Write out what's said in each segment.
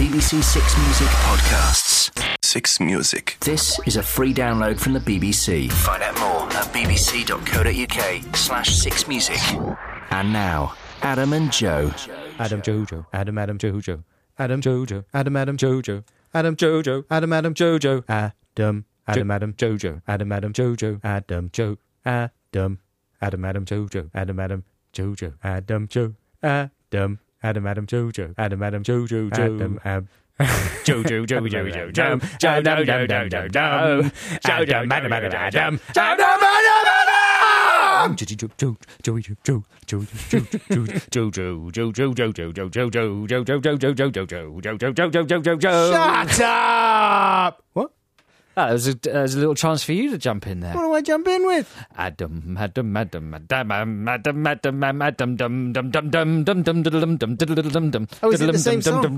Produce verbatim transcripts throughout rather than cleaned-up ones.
B B C Six Music podcasts. Six Music. This is a free download from the B B C. Find out more at bbc.co.uk slash six music. And now, Adam and Joe. Adam Jojo. Adam Adam Jojo. Adam Jojo. Adam Adam Jojo. Adam Jojo. Adam Adam Jojo. Adam Adam Adam Jojo. Adam Adam Jojo. Adam Jo. Adam Adam Adam Jojo. Adam Adam Jojo. Adam Jo. Adam Adam Adam Jojo. Adam Adam Jojo. Adam Ab. Jojo Jojo Jojo Jum Jum Dum Dum Dum Dum Dum Jum Madam Madam Adam Jum Dum Madam Jojo Jojo Jojo Jojo Jojo Jojo Jojo Jojo Jojo Jojo Jojo Jojo Jojo Jojo Jojo Jojo. Shut up! What? Ah, there's a, there's a little chance for you to jump in there. What do I jump in with? Adam, Adam, Adam, Adam, Adam, Adam, Adam, Adam, dum, dum, dum, dum, dum, dum, dum, dum, dum, dum. Oh, is it the same song?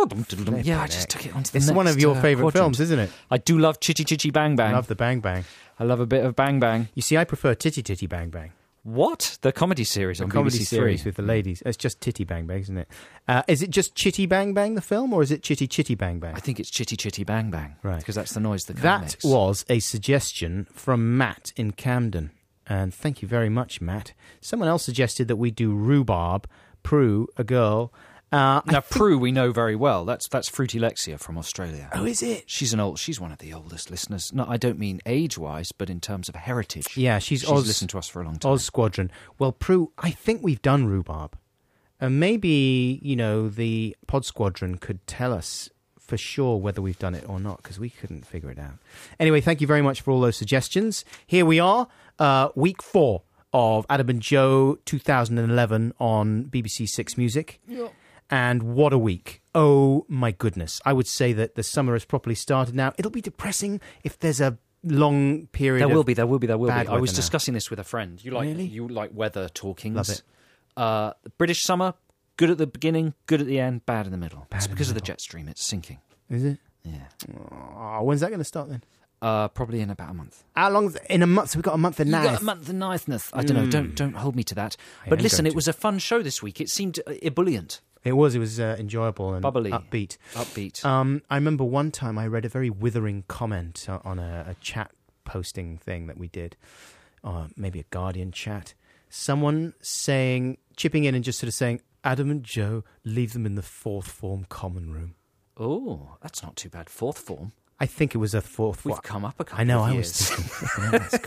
Yeah, I just took it onto the It's next, one of your uh, favourite quadrant. films, isn't it? I do love Chitty Chitty Bang Bang. I love the Bang Bang. I love a bit of Bang Bang. You see, I prefer Titty Titty Bang Bang. What? The comedy series The on comedy B B C series Three. with the ladies. It's just Titty Bang Bang, isn't it? Uh, is it just Chitty Bang Bang, the film, or is it Chitty Chitty Bang Bang? I think it's Chitty Chitty Bang Bang. Right. Because that's the noise the cat That makes. was a suggestion from Matt in Camden. And thank you very much, Matt. Someone else suggested that we do Rhubarb, Prue, a girl. Uh, I Now, think- Prue we know very well. That's that's Fruity Lexia from Australia. Oh, is it? She's an old. She's one of the oldest listeners. No, I don't mean age-wise, but in terms of heritage. Yeah, she's, she's Oz, listened to us for a long time. Oz Squadron. Well, Prue, I think we've done Rhubarb. And maybe, you know, the Pod Squadron could tell us for sure whether we've done it or not, because we couldn't figure it out. Anyway, thank you very much for all those suggestions. Here we are, uh, week four of Adam and Joe two thousand eleven on B B C Six Music. Yep. And what a week. Oh, my goodness. I would say that the summer has properly started now. It'll be depressing if there's a long period There of will be, there will be, there will be. bad I was weather now. discussing this with a friend. You like Really? you like weather talkings. Love it. Uh, British summer, good at the beginning, good at the end, bad in the middle. Bad it's in the because of the middle. jet stream. It's sinking. Is it? Yeah. Oh, when's that going to start then? Uh, probably in about a month. How long? In a month? So we've got a month and a You half. got a month and ninth. I don't know. Don't don't hold me to that. I But am listen, going it to. was a fun show this week. It seemed uh, ebullient, It was. It was uh, enjoyable and bubbly, upbeat. upbeat. Um, I remember one time I read a very withering comment uh, on a, a chat posting thing that we did, uh, maybe a Guardian chat. Someone saying, chipping in and just sort of saying, Adam and Joe, leave them in the fourth form common room. Oh, that's not too bad. Fourth form. I think it was a fourth. We've what? come up a couple I know. of I years. was thinking, yeah, that's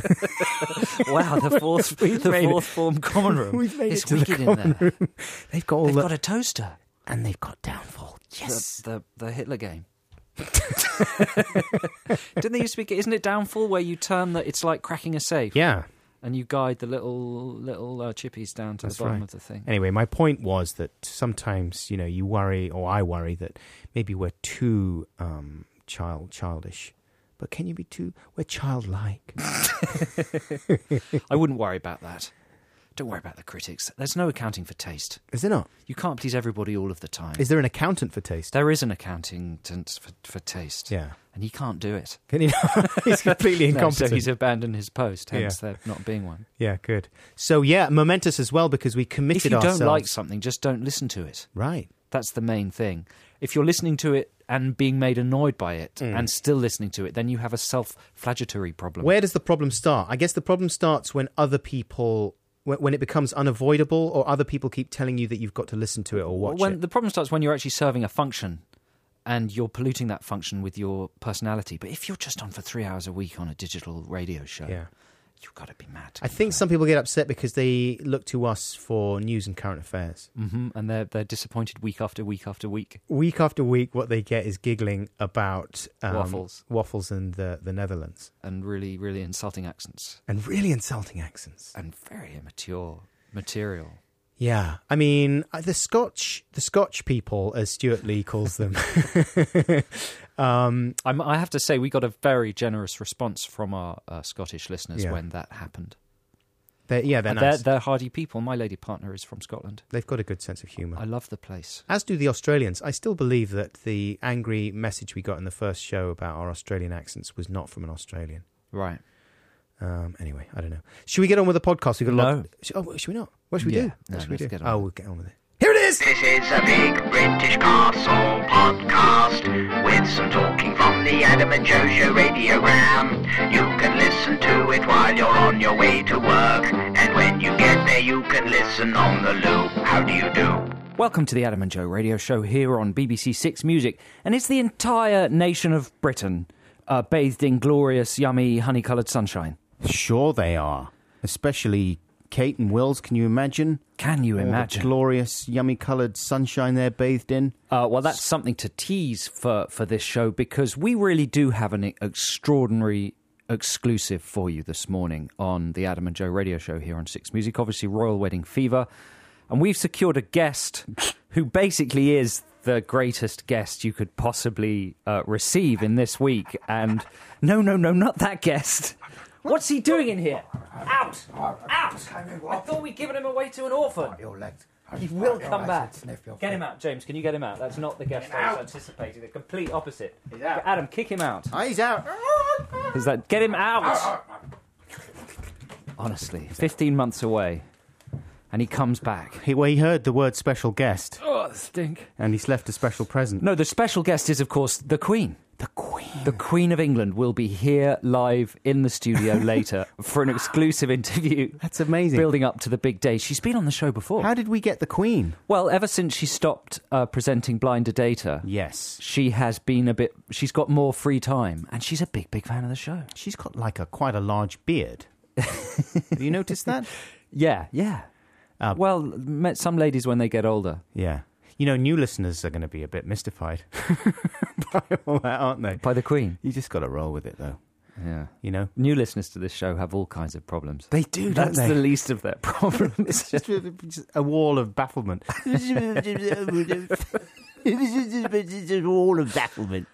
cool. Wow, the fourth, the made it. fourth form common room. We've made it's it to the wicked in common there. room. They've got all They've the, got a toaster. and they've got Downfall. Yes. The, the the Hitler game. Didn't they used to be? Isn't it Downfall where you turn the? It's like cracking a safe. Yeah. And you guide the little little uh, chippies down to That's the bottom right. of the thing. Anyway, my point was that sometimes, you know, you worry, or I worry, that maybe we're too um, child childish. But can you be too? We're childlike. I wouldn't worry about that. Don't worry about the critics. There's no accounting for taste. Is there not? You can't please everybody all of the time. Is there an accountant for taste? There is an accounting t- for, for taste. Yeah. And he can't do it. Can you not? He's completely No, incompetent. so he's abandoned his post, hence Yeah. there not being one. Yeah, good. So, yeah, momentous as well because we committed If you ourselves. don't like something, just don't listen to it. Right. That's the main thing. If you're listening to it and being made annoyed by it Mm. and still listening to it, then you have a self-flagellatory problem. Where does the problem start? I guess the problem starts when other people, when, when it becomes unavoidable, or other people keep telling you that you've got to listen to it or watch when, it. The problem starts when you're actually serving a function and you're polluting that function with your personality. But if you're just on for three hours a week on a digital radio show, Yeah. you've got to be mad. To I think some people get upset because they look to us for news and current affairs. hmm And they're, they're disappointed week after week after week. Week after week, what they get is giggling about um, Waffles. waffles in the, the Netherlands. And really, really insulting accents. And really insulting accents. And very immature material. Yeah, I mean uh, the Scotch, the Scotch people, as Stuart Lee calls them. um, I'm, I have to say, we got a very generous response from our uh, Scottish listeners Yeah. when that happened. they're, yeah, they're And nice. they're, they're hardy people. My lady partner is from Scotland. They've got a good sense of humour. I love the place. As do the Australians. I still believe that the angry message we got in the first show about our Australian accents was not from an Australian. Right. Um, anyway, I don't know. Should we get on with the podcast? We've got a No. lot. Sh- Oh, should we not? What should we Yeah. do? No, What should we let's do? get on Oh, with we'll get on with it. Here it is. This is a big British castle podcast. the Adam and Joe Show radiogram. You can listen to it while you're on your way to work. And when you get there, you can listen on the loop. How do you do? Welcome to the Adam and Joe radio show here on B B C Six Music. And it's the entire nation of Britain uh, bathed in glorious, yummy, honey-coloured sunshine. Sure they are. Especially Kate and Wills, can you imagine? Can you All imagine? the glorious, yummy-coloured sunshine they're bathed in. Uh, well, that's something to tease for, for this show, because we really do have an extraordinary exclusive for you this morning on the Adam and Joe radio show here on Six Music. Obviously, Royal Wedding Fever. And we've secured a guest who basically is the greatest guest you could possibly uh, receive in this week. And no, no, no, not that guest. What's he doing in here? Out! Out! I thought we'd given him away to an orphan. He will come back. Get him out, James. Can you get him out? That's not the guest I was anticipating. The complete opposite. He's out. Adam, kick him out. Oh, he's out. Is that get him out? Honestly, fifteen months away, and he comes back. He, well, he heard the word special guest, Oh, stink! and he's left a special present. No, the special guest is, of course, the Queen. The Queen. The Queen of England will be here live in the studio later for an exclusive interview. That's amazing. Building up to the big day. She's been on the show before. How did we get the Queen? Well, ever since she stopped uh, presenting Blinder Data, Yes. she has been a bit... She's got more free time, and she's a big, big fan of the show. She's got like a quite a large beard. Have you noticed that? Yeah, yeah. Uh, well, met some ladies when they get older. Yeah. You know, new listeners are going to be a bit mystified by all that, aren't they? By the Queen. You just got to roll with it, though. Yeah. You know? New listeners to this show have all kinds of problems. They do, don't That's they? the least of their problems. It's just, just a wall of bafflement. It's a wall of bafflement.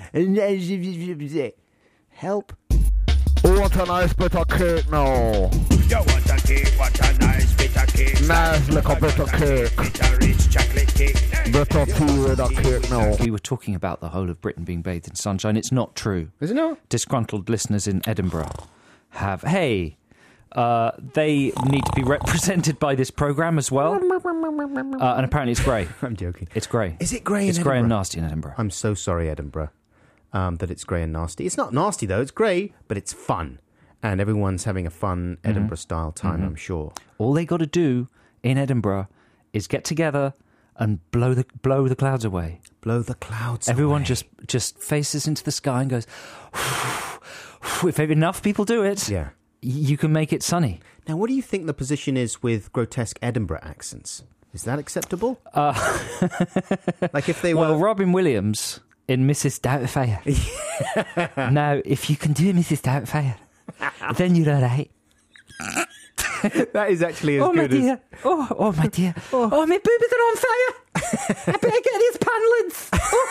Help. What a nice bit of cake now. You want a cake, what a nice bit of cake. Nice little bit of cake. Bit of rich chocolate cake. Bit of tea with a cake now. We were talking about the whole of Britain being bathed in sunshine. It's not true. Is it not? Disgruntled listeners in Edinburgh have... Hey, uh, they need to be represented by this programme as well. Uh, and apparently it's grey. I'm joking. It's grey. Is it grey in It's grey and Edinburgh? nasty in Edinburgh. I'm so sorry, Edinburgh, um, that it's grey and nasty. It's not nasty, though. It's grey, but it's fun. And everyone's having a fun Edinburgh-style time, Mm-hmm. I'm sure. All they got to do in Edinburgh is get together and blow the blow the clouds away. Blow the clouds Everyone away. just just faces into the sky and goes, if enough people do it, Yeah. you can make it sunny. Now, what do you think the position is with grotesque Edinburgh accents? Is that acceptable? Uh, like if they well, were... Robin Williams in Missus Doubtfire. Now, if you can do Missus Doubtfire, then you're all right. That is actually as Oh, my good as... dear. Oh, oh, my dear. Oh, oh my boobies are on fire. I better get these panelings.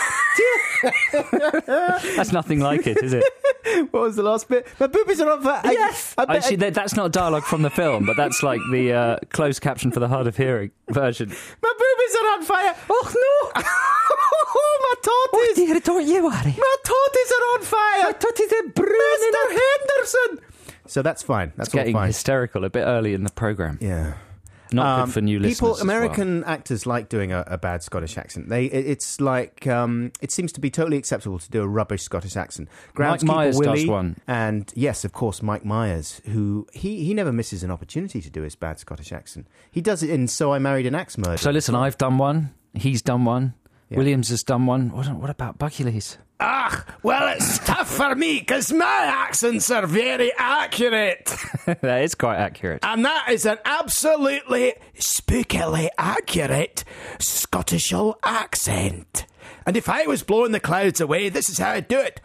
Oh, dear. That's nothing like it, is it? What was the last bit? My boobies are on fire. Yes. I, I bet Actually, that, that's not dialogue from the film, but that's like the uh, closed caption for the hard of hearing version. My boobies are on fire. Oh, no. Oh, my totties. Oh, dear, don't you worry. My totties are on fire. My totties are burning. Mister Henderson. So that's fine. That's It's all getting fine. hysterical a bit early in the programme. Yeah. Not Um, good for new listeners. People, as American actors like doing a, a bad Scottish accent. They, it, it's like um, it seems to be totally acceptable to do a rubbish Scottish accent. Mike Groundskeeper Myers does Willie, one. and yes, of course, Mike Myers, who he, he never misses an opportunity to do his bad Scottish accent. He does it in "So I Married an Axe Murderer." Well. So listen, I've done one. He's done one. Yeah. Williams has done one. What, what about Buckley's? Ah, well, it's tough for me because my accents are very accurate. That is quite accurate. And that is an absolutely spookily accurate Scottish accent. And if I was blowing the clouds away, this is how I'd do it.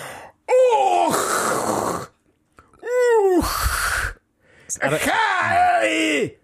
Oh! Oh! Hi!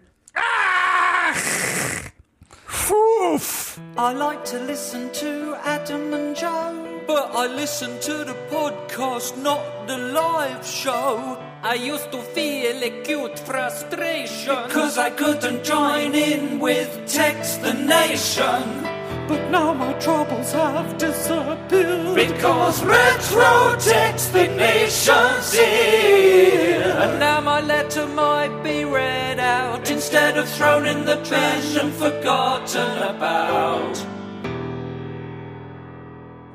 Ah! Oof! I like to listen to Adam and Joe, but I listen to the podcast, not the live show. I used to feel acute frustration because I couldn't join in with Text the Nation. But now my troubles have disappeared because Retro Text the Nation's here. And now my letter might be read out instead of thrown in the trash and forgotten about.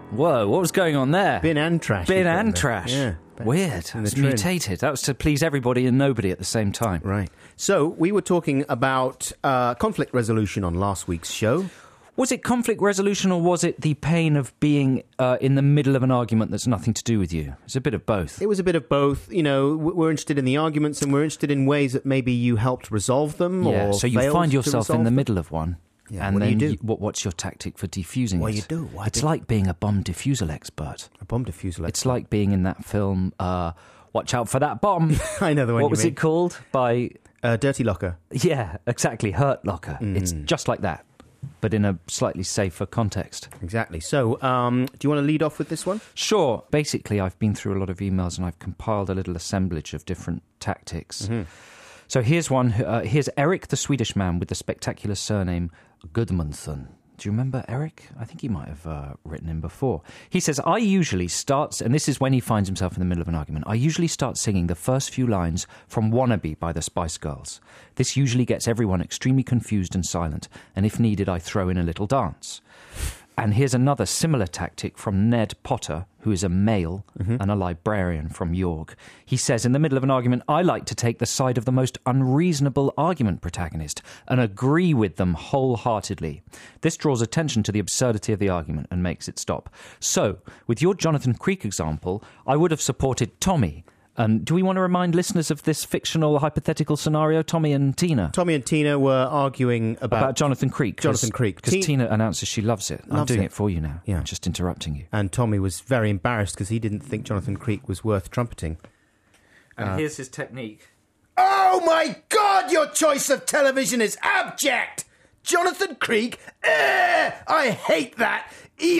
Whoa, what was going on there? Bin and trash. Bin you've got and there. trash. Yeah. Weird. In the It's trim. mutated. That was to please everybody and nobody at the same time. Right. So, we were talking about uh, conflict resolution on last week's show. Was it conflict resolution or was it the pain of being uh, in the middle of an argument that's nothing to do with you? It's a bit of both. It was a bit of both. You know, w- we're interested in the arguments and we're interested in ways that maybe you helped resolve them Yeah, or so you failed find to yourself in resolve the them. middle of one. Yeah, and what do then you do? what, what's your tactic for defusing What it? do you do? What it's do- like being a bomb defusal expert. A bomb diffuser. It's like being in that film, uh, Watch Out for That Bomb. I know the one What you was mean. it called? By Uh, Dirty Locker. Yeah, exactly. Hurt Locker. Mm. It's just like that, but in a slightly safer context. Exactly. So, um, do you want to lead off with this one? Sure. Basically, I've been through a lot of emails and I've compiled a little assemblage of different tactics. Mm-hmm. So here's one. Uh, here's Eric, the Swedish man with the spectacular surname Gudmundsson. Do you remember Eric? I think he might have uh, written him before. He says, I usually start, and this is when he finds himself in the middle of an argument, I usually start singing the first few lines from Wannabe by the Spice Girls. This usually gets everyone extremely confused and silent, and if needed, I throw in a little dance. And here's another similar tactic from Ned Potter, who is a male and a librarian from York. He says, in the middle of an argument, I like to take the side of the most unreasonable argument protagonist and agree with them wholeheartedly. This draws attention to the absurdity of the argument and makes it stop. So, with your Jonathan Creek example, I would have supported Tommy. And do we want to remind listeners of this fictional hypothetical scenario, Tommy and Tina? Tommy and Tina were arguing about, About Jonathan Creek. Jonathan Creek. Because Ti- Tina announces she loves it. I'm Loves doing it. it. for you now. Yeah. I'm just interrupting you. and Tommy was very embarrassed because he didn't think Jonathan Creek was worth trumpeting. And here's his technique. Oh my God, your choice of television is abject! Jonathan Creek? Eh, I hate that! You,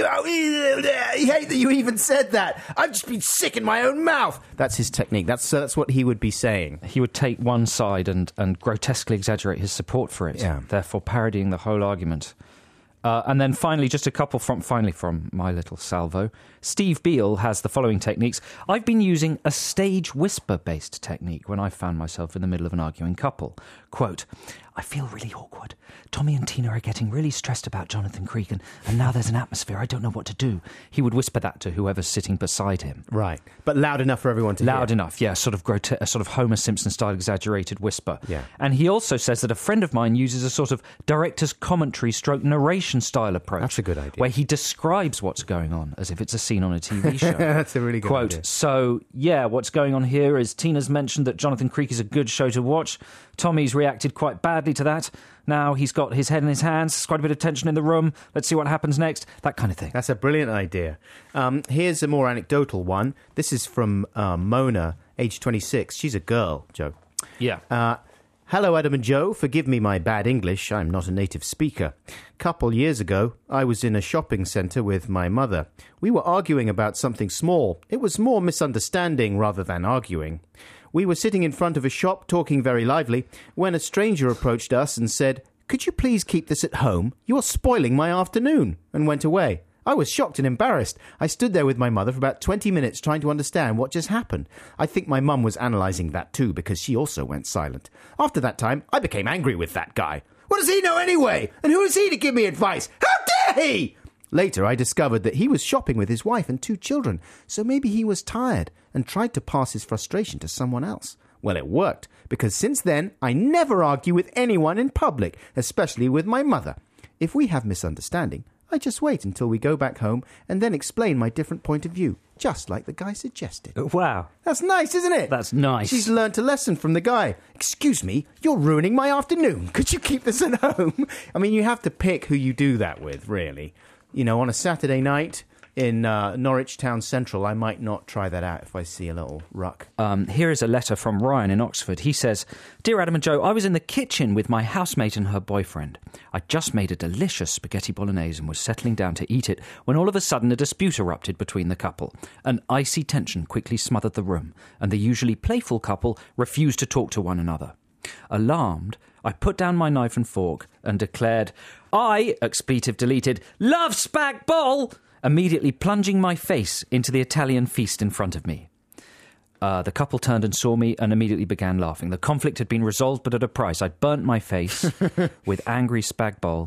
I hate that you even said that. I've just been sick in my own mouth. That's his technique. That's uh, that's what he would be saying. He would take one side and, and grotesquely exaggerate his support for it, Yeah. therefore parodying the whole argument. Uh, and then finally, just a couple from finally from my little salvo. Steve Beale has the following techniques. I've been using a stage whisper-based technique when I found myself in the middle of an arguing couple. Quote, I feel really awkward. Tommy and Tina are getting really stressed about Jonathan Creek, and, and now there's an atmosphere. I don't know what to do. He would whisper that to whoever's sitting beside him. Right, but loud enough for everyone to Loud hear. enough, yeah, sort of grote- a sort of Homer Simpson-style exaggerated whisper. Yeah. And he also says that a friend of mine uses a sort of director's commentary stroke narration-style approach. That's a good idea. Where he describes what's going on as if it's a scene on a T V show. That's a really good Quote, idea. so, yeah, what's going on here is Tina's mentioned that Jonathan Creek is a good show to watch. Tommy's reacted quite badly to that. Now he's got his head in his hands. There's quite a bit of tension in the room. Let's see what happens next. That kind of thing. That's a brilliant idea. Um, here's a more anecdotal one. This is from uh, Mona, age twenty-six. She's a girl, Joe. Yeah. Uh, Hello, Adam and Joe. Forgive me my bad English. I'm not a native speaker. Couple years ago, I was in a shopping centre with my mother. We were arguing about something small. It was more misunderstanding rather than arguing. We were sitting in front of a shop talking very lively when a stranger approached us and said, "Could you please keep this at home? You're spoiling my afternoon," and went away. I was shocked and embarrassed. I stood there with my mother for about twenty minutes trying to understand what just happened. I think my mum was analysing that too because she also went silent. After that time, I became angry with that guy. What does he know anyway? And who is he to give me advice? How dare he? Later, I discovered that he was shopping with his wife and two children, so maybe he was tired and tried to pass his frustration to someone else. Well, it worked, because since then, I never argue with anyone in public, especially with my mother. If we have misunderstanding, I just wait until we go back home and then explain my different point of view, just like the guy suggested. Wow. That's nice, isn't it? That's nice. She's learnt a lesson from the guy. Excuse me, you're ruining my afternoon. Could you keep this at home? I mean, you have to pick who you do that with, really. You know, on a Saturday night in uh, Norwich Town Central, I might not try that out if I see a little ruck. Um, here is a letter from Ryan in Oxford. He says, Dear Adam and Joe, I was in the kitchen with my housemate and her boyfriend. I just made a delicious spaghetti bolognese and was settling down to eat it when all of a sudden a dispute erupted between the couple. An icy tension quickly smothered the room, and the usually playful couple refused to talk to one another. Alarmed, I put down my knife and fork and declared, I, expletive deleted, love spag bol, immediately plunging my face into the Italian feast in front of me. Uh, the couple turned and saw me and immediately began laughing. The conflict had been resolved, but at a price. I'd burnt my face with angry spag bol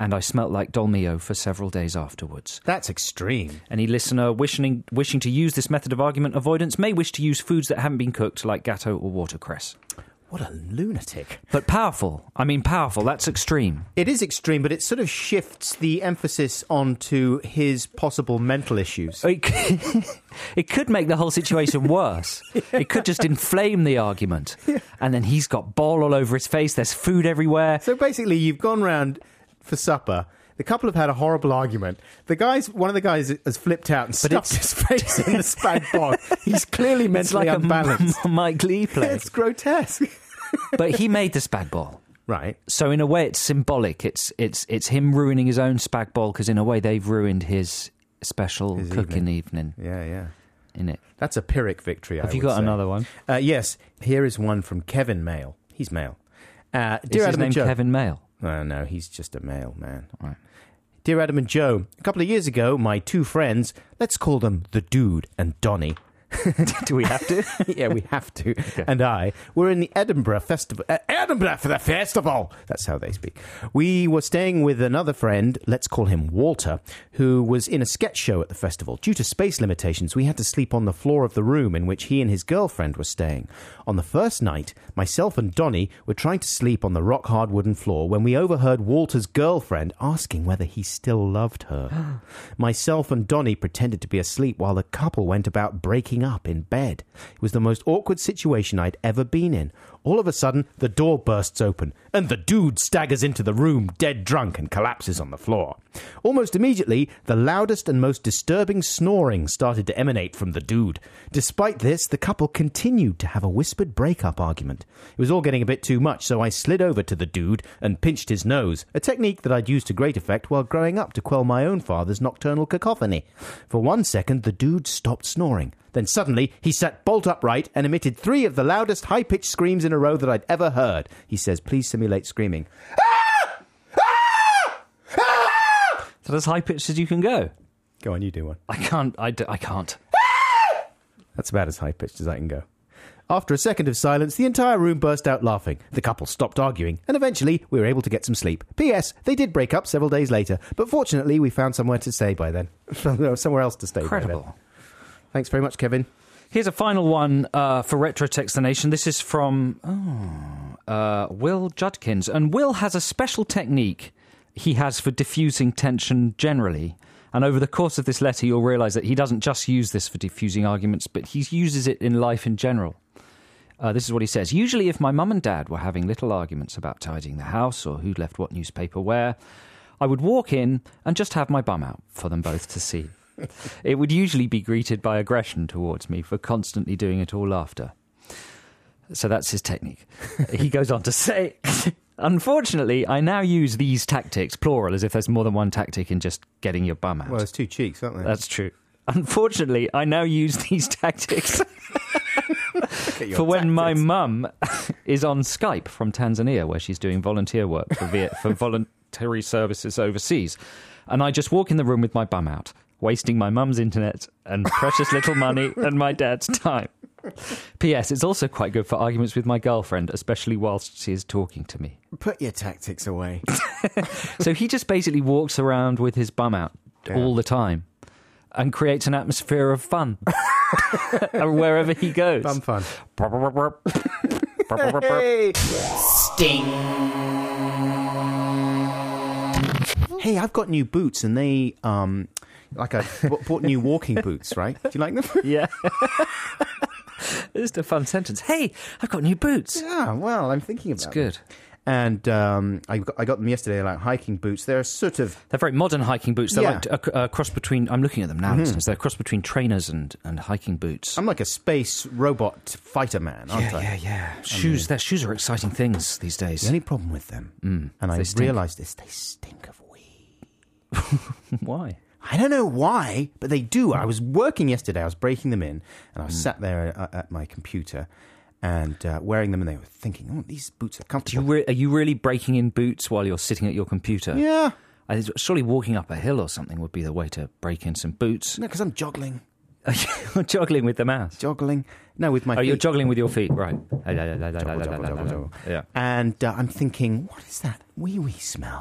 and I smelt like Dolmio for several days afterwards. That's extreme. Any listener wishing wishing to use this method of argument avoidance may wish to use foods that haven't been cooked, like gatto or watercress. What a lunatic. But powerful. I mean, powerful. That's extreme. It is extreme, but it sort of shifts the emphasis onto his possible mental issues. It could, it could make the whole situation worse. Yeah. It could just inflame the argument. Yeah. And then he's got ball all over his face. There's food everywhere. So basically, you've gone round for supper. The couple have had a horrible argument. The guys, one of the guys has flipped out and stuffed his face in the spag bol. He's clearly mentally it's like unbalanced. A Mike Leigh play. It's grotesque. But he made the spag bol. Right. So in a way, it's symbolic. It's it's it's him ruining his own spag bol because in a way they've ruined his special his cooking evening. evening. Yeah, yeah. In it. That's a Pyrrhic victory, I Have you would got say. another one? Uh, yes. Here is one from Kevin Mail. He's male. Uh, dear is Adam his name and Joe. Kevin Mail? Oh, no, he's just a male man. Right. Dear Adam and Joe, a couple of years ago, my two friends, let's call them the Dude and Donny. Do we have to? Yeah, we have to. Okay. And I were in the Edinburgh Festival. Uh, Edinburgh for the festival! That's how they speak. We were staying with another friend, let's call him Walter, who was in a sketch show at the festival. Due to space limitations, we had to sleep on the floor of the room in which he and his girlfriend were staying. On the first night, myself and Donny were trying to sleep on the rock-hard wooden floor when we overheard Walter's girlfriend asking whether he still loved her. Myself and Donny pretended to be asleep while the couple went about breaking up in bed. It was the most awkward situation I'd ever been in. All of a sudden, the door bursts open, and the dude staggers into the room, dead drunk, and collapses on the floor. Almost immediately, the loudest and most disturbing snoring started to emanate from the dude. Despite this, the couple continued to have a whispered breakup argument. It was all getting a bit too much, so I slid over to the dude and pinched his nose, a technique that I'd used to great effect while growing up to quell my own father's nocturnal cacophony. For one second, the dude stopped snoring. Then suddenly, he sat bolt upright and emitted three of the loudest high-pitched screams in a row that I'd ever heard. He says, please simulate screaming. Ah! Ah! Ah! Is that as high-pitched as you can go? Go on, you do one. I can't. I, d- I can't. Ah! That's about as high-pitched as I can go. After a second of silence, the entire room burst out laughing. The couple stopped arguing, and eventually we were able to get some sleep. P S. They did break up several days later, but fortunately we found somewhere to stay by then. Somewhere else to stay Incredible. by then. Thanks very much, Kevin. Here's a final one uh, for Retro Text the Nation. This is from oh, uh, Will Judkins. And Will has a special technique he has for diffusing tension generally. And over the course of this letter, you'll realise that he doesn't just use this for diffusing arguments, but he uses it in life in general. Uh, this is what he says. Usually if my mum and dad were having little arguments about tidying the house or who'd left what newspaper where, I would walk in and just have my bum out for them both to see. It would usually be greeted by aggression towards me for constantly doing it all after. So that's his technique. He goes on to say, unfortunately, I now use these tactics, plural, as if there's more than one tactic in just getting your bum out. Well, there's two cheeks, aren't there? That's true. Unfortunately, I now use these tactics for when tactics. my mum is on Skype from Tanzania, where she's doing volunteer work for, Viet- for voluntary services overseas. And I just walk in the room with my bum out, wasting my mum's internet and precious little money and my dad's time. P S. It's also quite good for arguments with my girlfriend, especially whilst she is talking to me. Put your tactics away. So he just basically walks around with his bum out Yeah. all the time and creates an atmosphere of fun wherever he goes. Bum fun. Hey. Sting. Hey, I've got new boots, and they, um, like I bought, bought new walking boots, right? Do you like them? Yeah. This is a fun sentence. Hey, I've got new boots. Yeah, well, I'm thinking about It's good. them. And um, I, got, I got them yesterday, like hiking boots. They're sort of... They're very modern hiking boots. They're Yeah. like a, a cross between... I'm looking at them now. Mm-hmm. They're a cross between trainers and, and hiking boots. I'm like a space robot fighter man, aren't yeah, I? yeah, yeah. Shoes. Their shoes are exciting things these days. The only problem with them, Mm, and I they stink. realised this, they stink of weed. Why? I don't know why, but they do. I was working yesterday. I was breaking them in, and I was sat there at, at my computer and uh, wearing them, and they were thinking, oh, these boots are Do comfortable. you re- are you really breaking in boots while you're sitting at your computer? Yeah. I, surely walking up a hill or something would be the way to break in some boots. No, because I'm joggling. You're juggling with the mouse. Joggling. No, with my Oh, feet. you're juggling with your feet, right. Joggle, joggle, joggle, joggle. Yeah. And uh, I'm thinking, what is that wee-wee smell?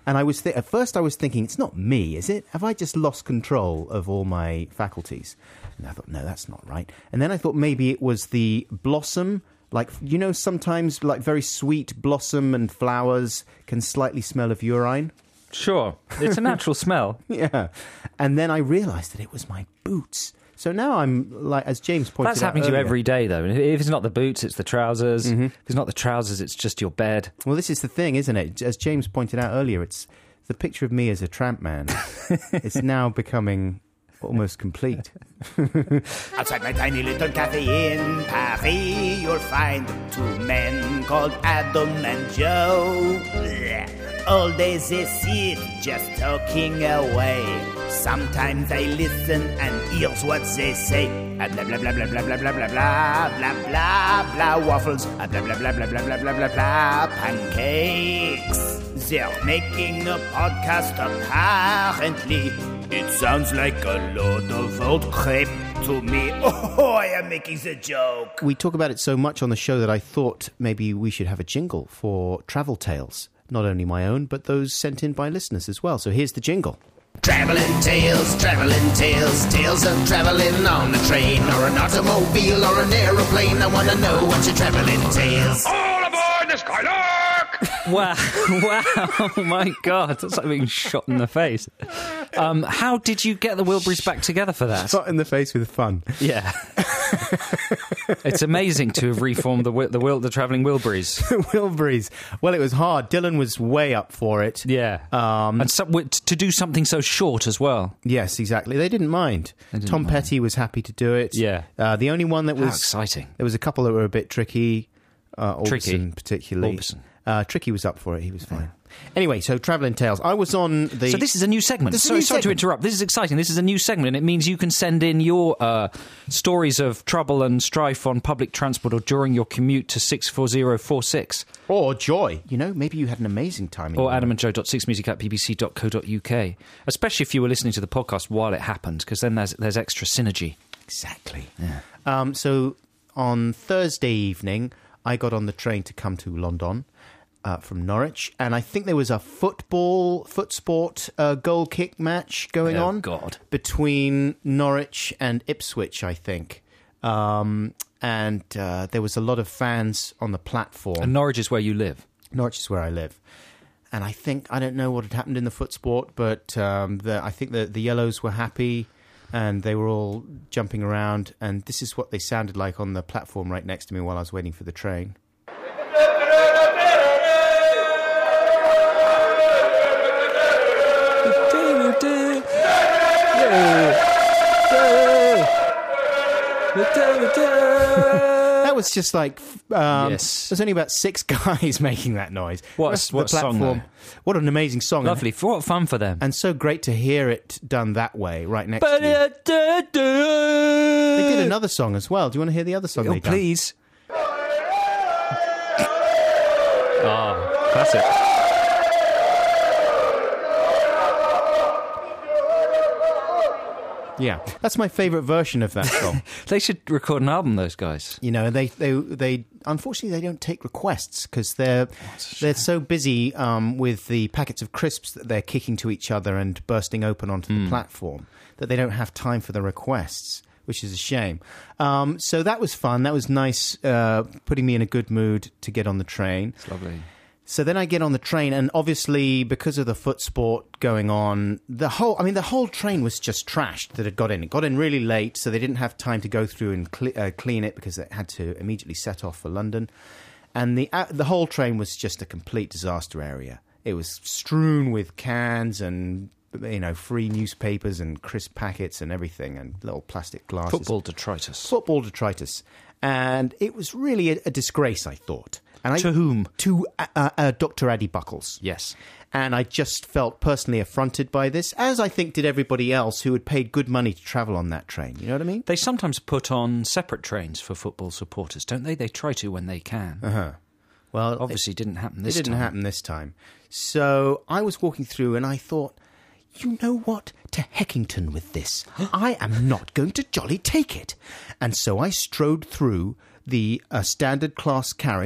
And I was th- at first I was thinking, it's not me, is it? Have I just lost control of all my faculties? And I thought, no, that's not right. And then I thought maybe it was the blossom. Like, you know, sometimes like very sweet blossom and flowers can slightly smell of urine. Sure. It's a natural smell. Yeah. And then I realised that it was my boots. So now I'm, like, as James pointed out That's happening to you earlier- every day, though. If it's not the boots, it's the trousers. Mm-hmm. If it's not the trousers, it's just your bed. Well, this is the thing, isn't it? As James pointed out earlier, it's the picture of me as a tramp man. It's now becoming almost complete. Outside my tiny little cafe in Paris, you'll find two men called Adam and Joe. Blech. All day they sit just talking away. Sometimes I listen and here's what they say. Ah, blah blah blah blah blah blah blah blah blah blah blah blah waffles. Ah, blah blah blah blah blah blah blah blah blah pancakes. They're making a podcast apparently. It sounds like a load of old crepe to me. Oh, I am making the joke. We talk about it so much on the show that I thought maybe we should have a jingle for travel tales. Not only my own, but those sent in by listeners as well. So here's the jingle. Traveling tales, traveling tales, tales of traveling on a train or an automobile or an aeroplane. I want to know what your traveling tales. All aboard the Skylark! Wow. Wow. Oh, my God. That's like being shot in the face. Um, how did you get the Wilburys back together for that? Shot in the face with fun. Yeah. It's amazing to have reformed the Wil- the, Wil- the Travelling Wilburys. Wilburys. Well, it was hard. Dylan was way up for it. Yeah. Um, and so, to do something so short as well. Yes, exactly. They didn't mind. They didn't Tom mind. Petty was happy to do it. Yeah. Uh, the only one that How was... exciting. There was a couple that were a bit tricky. Uh, Orbison Tricky. particularly. Orbison. Uh, Tricky was up for it. He was fine. Anyway, so Travelling Tales. I was on the... So this is a new segment. This is a Sorry, new sorry to segment. interrupt. This is exciting. This is a new segment, and it means you can send in your uh, stories of trouble and strife on public transport or during your commute to six four zero four six. Or joy. You know, maybe you had an amazing time. in Or your adam and joe dot six music at b b c dot co dot u k. Especially if you were listening to the podcast while it happened, because then there's there's extra synergy. Exactly. Yeah. Um, so on Thursday evening, I got on the train to come to London uh, from Norwich, and I think there was a football, foot sport uh, goal kick match going Oh, on God. between Norwich and Ipswich, I think. Um, and uh, there was a lot of fans on the platform. And Norwich is where you live. Norwich is where I live. And I think, I don't know what had happened in the foot sport, but um, the, I think the, the Yellows were happy and they were all jumping around. And this is what they sounded like on the platform right next to me while I was waiting for the train. That was just like, um, Yes. there's only about six guys making that noise. What a- The rest of what the a song, platform- What an amazing song. And- Lovely. What fun for them. And so great to hear it done that way, right next to you. They did another song as well. Do you want to hear the other song Oh, they done? please. Oh, classic. Yeah, that's my favourite version of that song. They should record an album, those guys. You know, they they they unfortunately they don't take requests because they're they're so busy um, with the packets of crisps that they're kicking to each other and bursting open onto the platform that they don't have time for the requests, which is a shame. Um, so that was fun. That was nice, uh, putting me in a good mood to get on the train. It's lovely. So then I get on the train, and obviously because of the foot sport going on, the whole, I mean, the whole train was just trashed that had got in. It got in really late, so they didn't have time to go through and cle- uh, clean it because they had to immediately set off for London. And the uh, the whole train was just a complete disaster area. It was strewn with cans and, you know, free newspapers and crisp packets and everything and little plastic glasses. Football detritus. Football detritus. And it was really a, a disgrace, I thought. And I, To whom? To uh, uh, uh, Doctor Addy Buckles. Yes. And I just felt personally affronted by this, as I think did everybody else who had paid good money to travel on that train. You know what I mean? They sometimes put on separate trains for football supporters, don't they? They try to when they can. Uh-huh. Well, Obviously, it didn't happen it this didn't time. happen this time. So I was walking through and I thought, you know what? To Heckington with this. I am not going to jolly take it. And so I strode through the uh, standard class carriage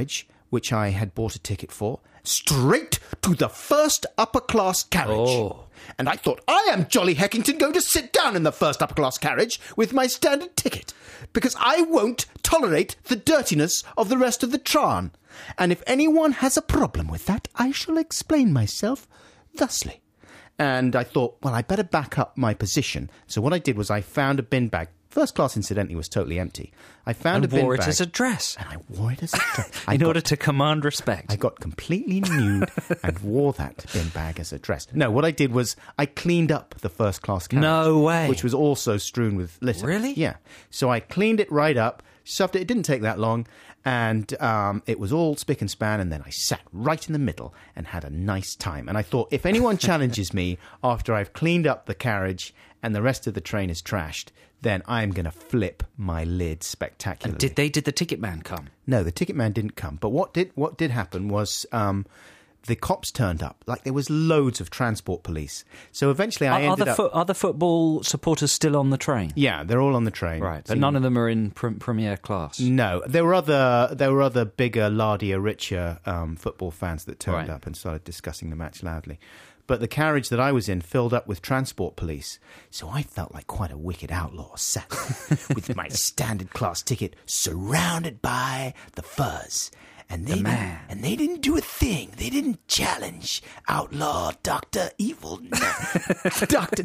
which I had bought a ticket for, straight to the first upper-class carriage. Oh. And I thought, I am Jolly Heckington going to sit down in the first upper-class carriage with my standard ticket, because I won't tolerate the dirtiness of the rest of the Tron. And if anyone has a problem with that, I shall explain myself thusly. And I thought, well, I better back up my position. So what I did was I found a bin bag. First class, incidentally, was totally empty. I found and a bin wore bag. it as a dress. And I wore it as a dress. I In got, order to command respect. I got completely nude and wore that bin bag as a dress. No, what I did was I cleaned up the first class carriage. No way. Which was also strewn with litter. Really? Yeah. So I cleaned it right up, shoved it. It didn't take that long. And um, it was all spick and span, and then I sat right in the middle and had a nice time. And I thought, if anyone challenges me after I've cleaned up the carriage and the rest of the train is trashed, then I'm going to flip my lid spectacularly. And did they? Did the ticket man come? No, the ticket man didn't come. But what did what did happen was um, the cops turned up. Like, there was loads of transport police. So eventually I Are, are, ended the up... fo- are the football supporters still on the train? Yeah, they're all on the train. Right, So but none of them are in pr- premier class. No, there were other there were other bigger, lardier, richer um, football fans that turned Right. up and started discussing the match loudly. But the carriage that I was in filled up with transport police, so I felt like quite a wicked outlaw, sat with my standard class ticket, surrounded by the fuzz. And they, The didn't, man. and they didn't do a thing. They didn't challenge outlaw Doctor Evil. Doctor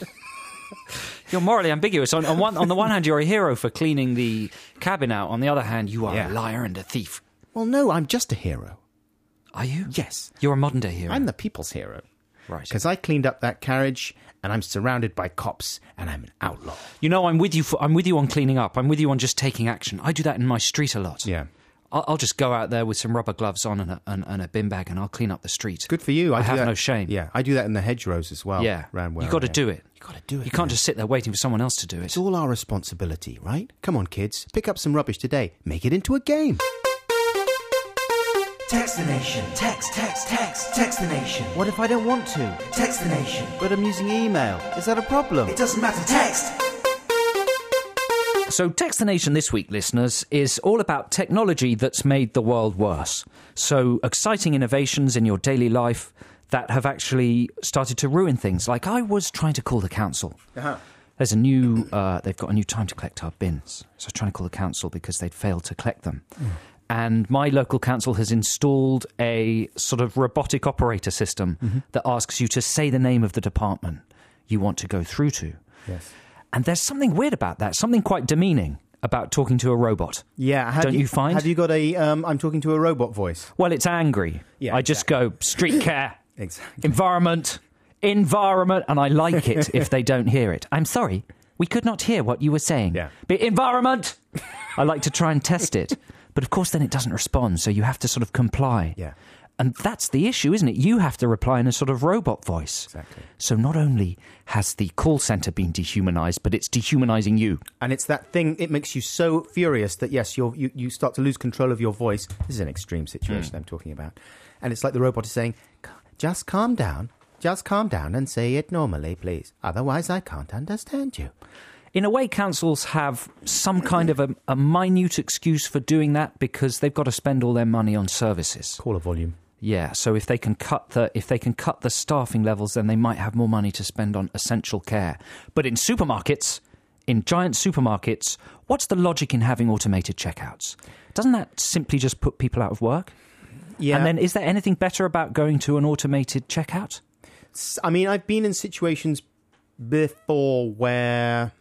You're morally ambiguous. On, on, one, on the one hand, you're a hero for cleaning the cabin out. On the other hand, you are Yeah. a liar and a thief. Well, no, I'm just a hero. Are you? Yes. You're a modern-day hero. I'm the people's hero. Right. Because I cleaned up that carriage, and I'm surrounded by cops, and I'm an outlaw. You know, I'm with you. For, I'm with you on cleaning up. I'm with you on just taking action. I do that in my street a lot. Yeah. I'll, I'll just go out there with some rubber gloves on and a, and, and a bin bag, and I'll clean up the street. Good for you. I do have that- no shame. Yeah, I do that in the hedgerows as well. Yeah. around where You got to I am. do it. You got to do it. You can't man. just sit there waiting for someone else to do it. It's all our responsibility, right? Come on, kids. Pick up some rubbish today. Make it into a game. Text the nation. Text, text, text. Text the nation. What if I don't want to? Text the nation. But I'm using email. Is that a problem? It doesn't matter. Text. So Text the Nation this week, listeners, is all about technology that's made the world worse. So exciting innovations in your daily life that have actually started to ruin things. Like I was trying to call the council. Uh-huh. There's a new, uh, they've got a new time to collect our bins. So I was trying to call the council because they'd failed to collect them. Mm. And my local council has installed a sort of robotic operator system mm-hmm. that asks you to say the name of the department you want to go through to. Yes. And there's something weird about that, something quite demeaning about talking to a robot. Yeah. Have Don't you find? Have you got a, um, I'm talking to a robot voice? Well, it's angry. Yeah, I just exactly. go, street care, Exactly. environment, environment, and I like it if they don't hear it. I'm sorry, we could not hear what you were saying. Yeah. But environment! I like to try and test it. But of course, then it doesn't respond, so you have to sort of comply. Yeah. And that's the issue, isn't it? You have to reply in a sort of robot voice. Exactly. So not only has the call centre been dehumanised, but it's dehumanising you. And it's that thing, it makes you so furious that, yes, you're, you you start to lose control of your voice. This is an extreme situation mm. I'm talking about. And it's like the robot is saying, just calm down, just calm down and say it normally, please. Otherwise, I can't understand you. In a way, councils have some kind of a, a minute excuse for doing that because they've got to spend all their money on services. Caller volume. Yeah, so if they can cut the if they can cut the staffing levels, then they might have more money to spend on essential care. But in supermarkets, in giant supermarkets, what's the logic in having automated checkouts? Doesn't that simply just put people out of work? Yeah. And then is there anything better about going to an automated checkout? I mean, I've been in situations before where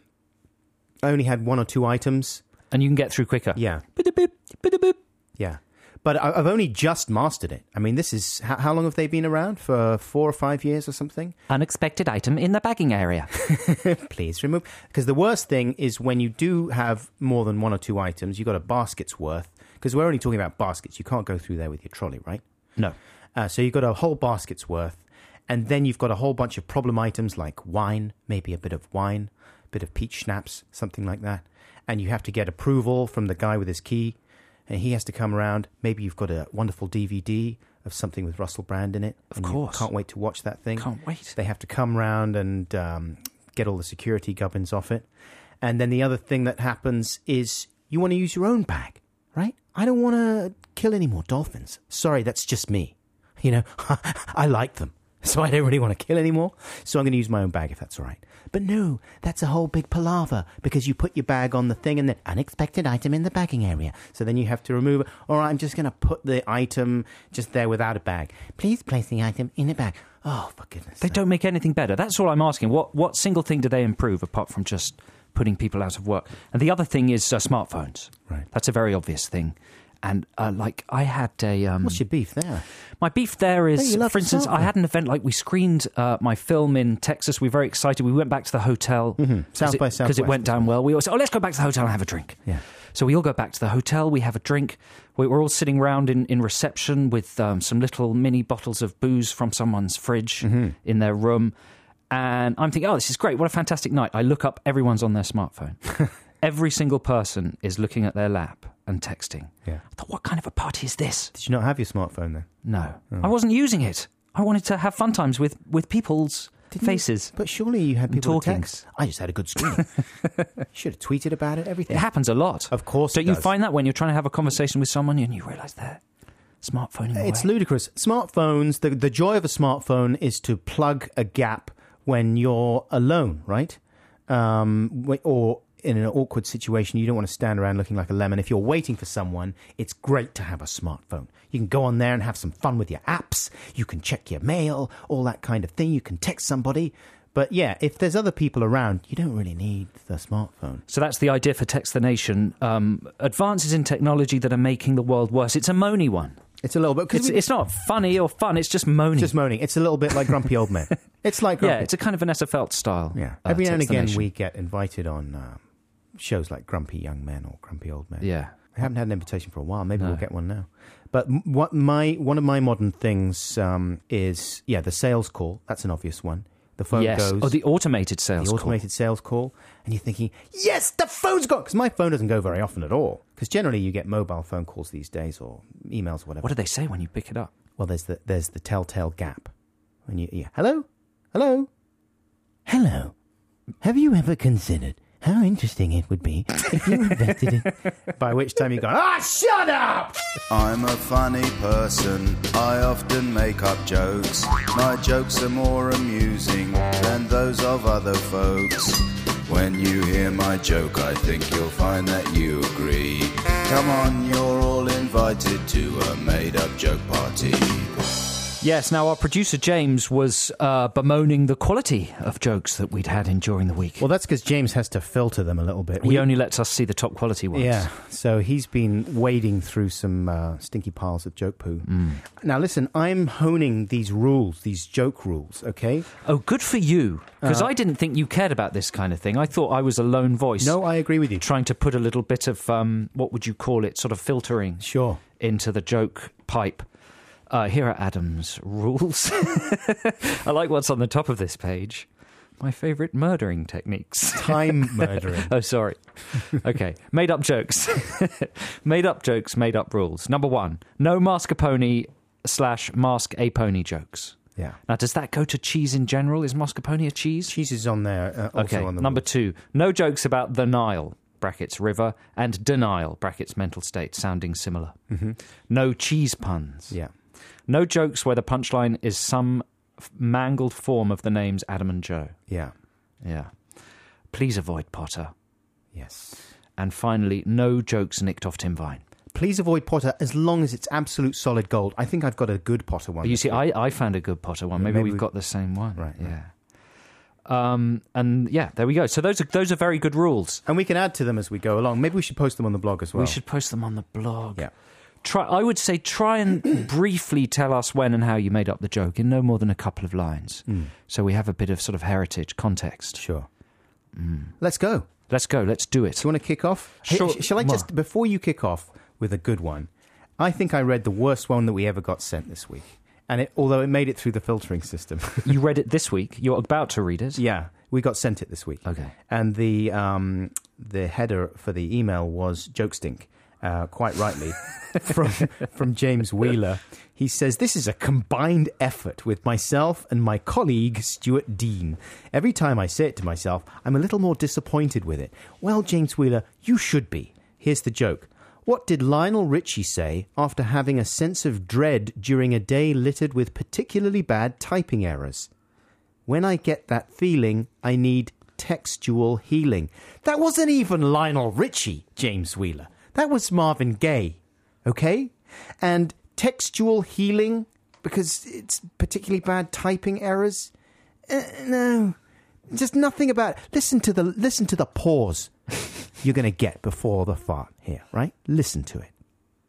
I only had one or two items. And you can get through quicker. Yeah. Bida-boop, bida-boop. Yeah. But I- I've only just mastered it. I mean, this is... How, how long have they been around? For four or five years or something? Unexpected item in the bagging area. Please remove... Because the worst thing is when you do have more than one or two items, you've got a basket's worth. Because we're only talking about baskets. You can't go through there with your trolley, right? No. Uh, so you've got a whole basket's worth. And then you've got a whole bunch of problem items like wine, maybe a bit of wine, a bit of peach schnapps, something like that. And you have to get approval from the guy with his key. And he has to come around. Maybe you've got a wonderful D V D of something with Russell Brand in it. Of and course. You can't wait to watch that thing. Can't wait. They have to come round and um, get all the security gubbins off it. And then the other thing that happens is you want to use your own bag, right? I don't want to kill any more dolphins. Sorry, that's just me. You know, I like them, so I don't really want to kill anymore. So I'm going to use my own bag if that's all right. But no, that's a whole big palaver because you put your bag on the thing and then unexpected item in the bagging area. So then you have to remove it. All right, I'm just going to put the item just there without a bag. Please place the item in a bag. Oh, for goodness They sake. don't make anything better. That's all I'm asking. What what single thing do they improve apart from just putting people out of work? And the other thing is uh, smartphones. Right. That's a very obvious thing. And, uh, like, I had a... Um, What's your beef there? My beef there is, Hey, you love for instance, smartphone. I had an event, like, we screened uh, my film in Texas. We were very excited. We went back to the hotel. Mm-hmm. South by Because Southwest. it went down well. We all said, oh, let's go back to the hotel and have a drink. Yeah. So we all go back to the hotel. We have a drink. We- We're all sitting around in, in reception with um, some little mini bottles of booze from someone's fridge Mm-hmm. in their room. And I'm thinking, oh, this is great. What a fantastic night. I look up, everyone's on their smartphone. Every single person is looking at their lap and texting. Yeah. I thought, what kind of a party is this? Did you not have your smartphone then? No. Oh. I wasn't using it. I wanted to have fun times with, with people's Didn't faces. You? But surely you had And people to talking. text. I just had a good screen. You should have tweeted about it, everything. It happens a lot. Of course Don't it you does. find that when you're trying to have a conversation with someone and you realise they're smartphoning away? It's ludicrous. Smartphones, the, the joy of a smartphone is to plug a gap when you're alone, right? Um, wh- or in an awkward situation, you don't want to stand around looking like a lemon. If you're waiting for someone, it's great to have a smartphone. You can go on there and have some fun with your apps. You can check your mail, all that kind of thing. You can text somebody. But yeah, if there's other people around, you don't really need the smartphone. So that's the idea for Text the Nation. Um, advances in technology that are making the world worse. It's a moany one. It's a little bit... 'cause It's, we- it's not funny or fun. It's just moany. just moaning. It's a little bit like Grumpy Old Men. It's like yeah, Grumpy. it's a kind of Vanessa Feltz style. Yeah. uh, Every now and Text the again, Nation. we get invited on uh, shows like Grumpy Young Men or Grumpy Old Men. Yeah. I haven't had an invitation for a while. Maybe No. we'll get one now. But m- what my one of my modern things um, is, yeah, the sales call. That's an obvious one. The phone yes. goes. Oh, the automated sales the call. automated sales call. And you're thinking, yes, the phone's gone. Because my phone doesn't go very often at all. Because generally you get mobile phone calls these days or emails or whatever. What do they say when you pick it up? Well, there's the there's the telltale gap. When you, yeah, hello, hello, hello. Have you ever considered how interesting it would be if you invested in? By which time you go, ah, shut up! I'm a funny person, I often make up jokes. My jokes are more amusing than those of other folks. When you hear my joke, I think you'll find that you agree. Come on, you're all invited to a made-up joke party. Yes, now our producer James was uh, bemoaning the quality of jokes that we'd had in during the week. Well, that's because James has to filter them a little bit. he We- only lets us see the top quality ones. Yeah, so he's been wading through some uh, stinky piles of joke poo. Mm. Now, listen, I'm honing these rules, these joke rules, okay? Oh, good for you. Because Uh, I didn't think you cared about this kind of thing. I thought I was a lone voice. No, I agree with you. Trying to put a little bit of, um, what would you call it, sort of filtering Sure. into the joke pipe. Uh, here are Adam's rules. I like what's on the top of this page. My favourite murdering techniques. Time murdering. Oh, sorry. Okay. Made up jokes. Made up jokes, made up rules. Number one, no mascarpone slash mask a pony jokes. Yeah. Now, does that go to cheese in general? Is mascarpone a cheese? Cheese is on there. Uh, also Okay. on the Number rules. two, no jokes about the Nile, brackets river, and denial, brackets mental state, sounding similar. Mm-hmm. No cheese puns. Yeah. No jokes where the punchline is some f- mangled form of the names Adam and Joe. Yeah. Yeah. Please avoid Potter. Yes. And finally, no jokes nicked off Tim Vine. Please avoid Potter as long as it's absolute solid gold. I think I've got a good Potter one. But you this see, week. I, I found a good Potter one. Yeah, Maybe, maybe we've we- got the same one. Right, right. Yeah. Um, and yeah, there we go. So those are those are very good rules. And we can add to them as we go along. Maybe we should post them on the blog as well. We should post them on the blog. Yeah. Try. I would say try and briefly tell us when and how you made up the joke in no more than a couple of lines. Mm. So we have a bit of sort of heritage context. Sure. Mm. Let's go. Let's go. Let's do it. Do you want to kick off? Hey, Sure. sh- shall I Well- just, before you kick off with a good one, I think I read the worst one that we ever got sent this week. And it, although it made it through the filtering system. You read it this week. You're about to read it. Yeah, we got sent it this week. Okay. And the um, the header for the email was joke stink, uh, quite rightly, from from James Wheeler. He says, this is a combined effort with myself and my colleague, Stuart Dean. Every time I say it to myself, I'm a little more disappointed with it. Well, James Wheeler, you should be. Here's the joke. What did Lionel Richie say after having a sense of dread during a day littered with particularly bad typing errors? When I get that feeling, I need textual healing. That wasn't even Lionel Richie, James Wheeler. That was Marvin Gaye, okay? And textual healing, because it's particularly bad typing errors? Uh, no, just nothing about it. Listen to the, listen to the pause you're going to get before the fart here, right? Listen to it.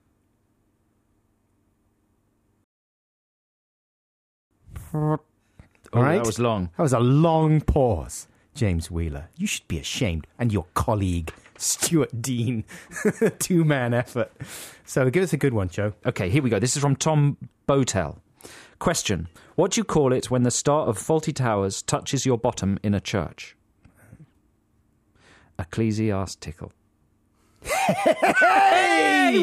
All Oh, right? that was long. That was a long pause, James Wheeler. You should be ashamed. And your colleague, Stuart Dean. Two-man effort. So give us a good one, Joe. Okay, here we go. This is from Tom Botel. Question. What do you call it when the start of Fawlty Towers touches your bottom in a church? Ecclesiastical. Hey!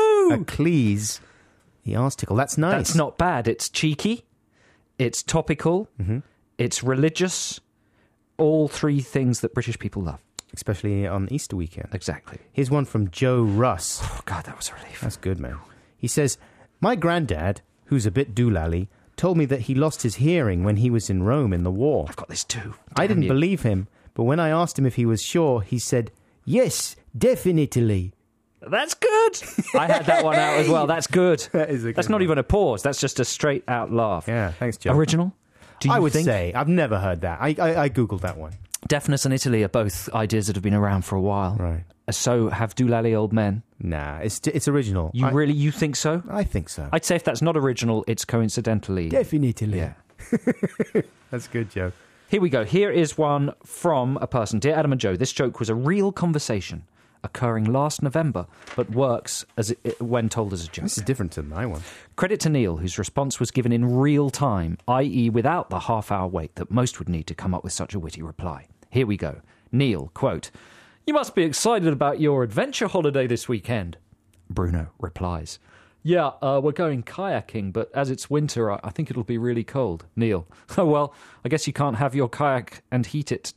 Eccles. The article. That's nice. That's not bad. It's cheeky. It's topical. Mm-hmm. It's religious. All three things that British people love. Especially on Easter weekend. Exactly. Here's one from Joe Russ. Oh, God, that was a relief. That's good, man. He says, my granddad, who's a bit doolally, told me that he lost his hearing when he was in Rome in the war. I've got this too. I Damn didn't you. believe him, but when I asked him if he was sure, he said, yes, definitely. That's good. I had that one out as well. That's good. That is a good That's not one. even a pause. That's just a straight out laugh. Yeah, thanks, Joe. Original? Do you I would think? say. I've never heard that. I, I, I Googled that one. Deafness and Italy are both ideas that have been around for a while. Right. So have doolally old men. Nah, it's it's original. You I, really, you think so? I think so. I'd say if that's not original, it's coincidentally. Definitely. Yeah. That's good, Joe. Here we go. Here is one from a person. Dear Adam and Joe, this joke was a real conversation occurring last November, but works as it, when told as a joke. This is different to my one. Credit to Neil, whose response was given in real time, that is without the half-hour wait that most would need to come up with such a witty reply. Here we go. Neil, quote, "You must be excited about your adventure holiday this weekend." Bruno replies, "Yeah, uh, we're going kayaking, but as it's winter, I, I think it'll be really cold." Neil, "Oh, well, I guess you can't have your kayak and heat it."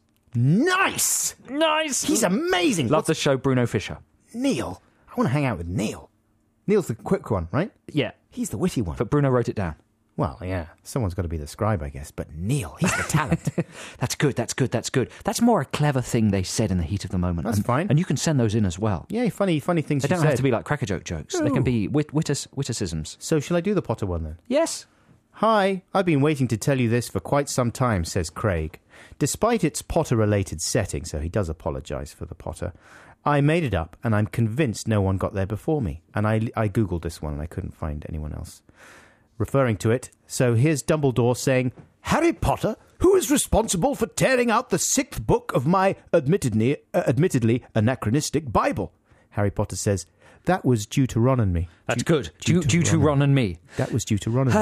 Nice! Nice! He's amazing. Love the show, Bruno Fisher. Neil. I want to hang out with Neil. Neil's the quick one, right? Yeah, He's the witty one. but Bruno wrote it down. Well, yeah. Someone's got to be the scribe, I guess. But Neil, he's the talent. That's good, that's good, that's good. That's more a clever thing they said in the heat of the moment. That's and, fine. And you can send those in as well. Yeah, funny funny things They you don't said. have to be like cracker joke jokes. They No. can be wit- wittis- witticisms. So shall I do the Potter one then? Yes. Hi, I've been waiting to tell you this for quite some time, says Craig. Despite its Potter-related setting, so he does apologise for the Potter, I made it up, and I'm convinced no one got there before me. And I, I Googled this one, and I couldn't find anyone else referring to it. So here's Dumbledore saying, Harry Potter, who is responsible for tearing out the sixth book of my admittedly, uh, admittedly anachronistic Bible? Harry Potter says, that was Deuteronomy. That's good. Due, due to Ron and me. That was Deuteronomy.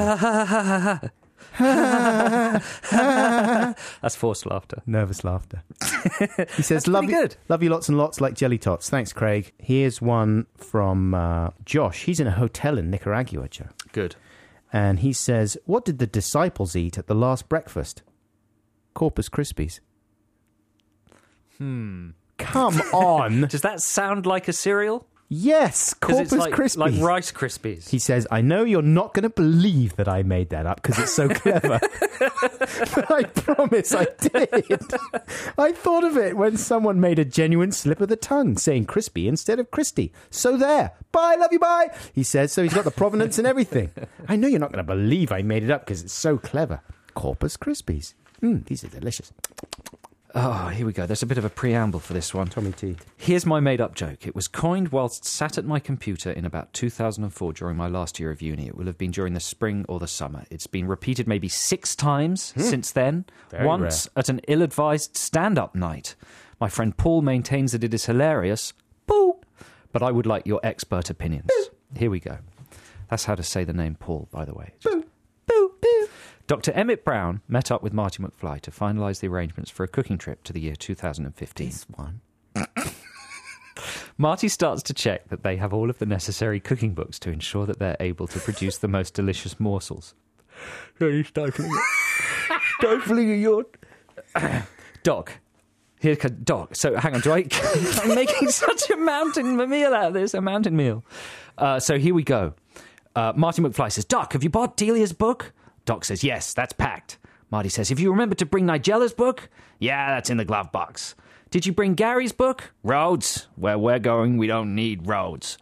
That's forced laughter. Nervous laughter. He says, That's love pretty you, good. love you lots and lots like jelly tots. Thanks, Craig. Here's one from uh, Josh. He's in a hotel in Nicaragua, Joe. Good. And he says, what did the disciples eat at the last breakfast? Corpus Krispies. Hmm. Come on. Does that sound like a cereal? Yes, 'Cause Corpus it's like, Krispies. like Rice Krispies. He says, I know you're not going to believe that I made that up because it's so clever. But I promise I did. I thought of it when someone made a genuine slip of the tongue, saying crispy instead of Christy. So there. Bye, love you, bye. He says, so he's got the provenance and everything. I know you're not going to believe I made it up because it's so clever. Corpus Krispies. Mm, these are delicious. Oh, here we go. There's a bit of a preamble for this one. Tommy T. Here's my made-up joke. It was coined whilst sat at my computer in about two thousand four during my last year of uni. It will have been during the spring or the summer. It's been repeated maybe six times Hmm. since then. Very Once at an ill-advised stand-up night. My friend Paul maintains that it is hilarious. Paul! But I would like your expert opinions. Here we go. That's how to say the name Paul, by the way. Boo, boo, boo. Doctor Emmett Brown met up with Marty McFly to finalise the arrangements for a cooking trip to the year two thousand fifteen. This one. Marty starts to check that they have all of the necessary cooking books to ensure that they're able to produce the most delicious morsels. Are you stifling it? Stifling a yawn. Doc, Here, Doc. So, hang on. Do I? I'm making such a mountain meal out of this. A mountain meal. Uh, so here we go. Uh, Marty McFly says, "Doc, have you bought Delia's book?" Doc says, "Yes, that's packed." Marty says, "Have you remembered to bring Nigella's book?" "Yeah, that's in the glove box." "Did you bring Gary's book?" "Roads. Where we're going, we don't need roads."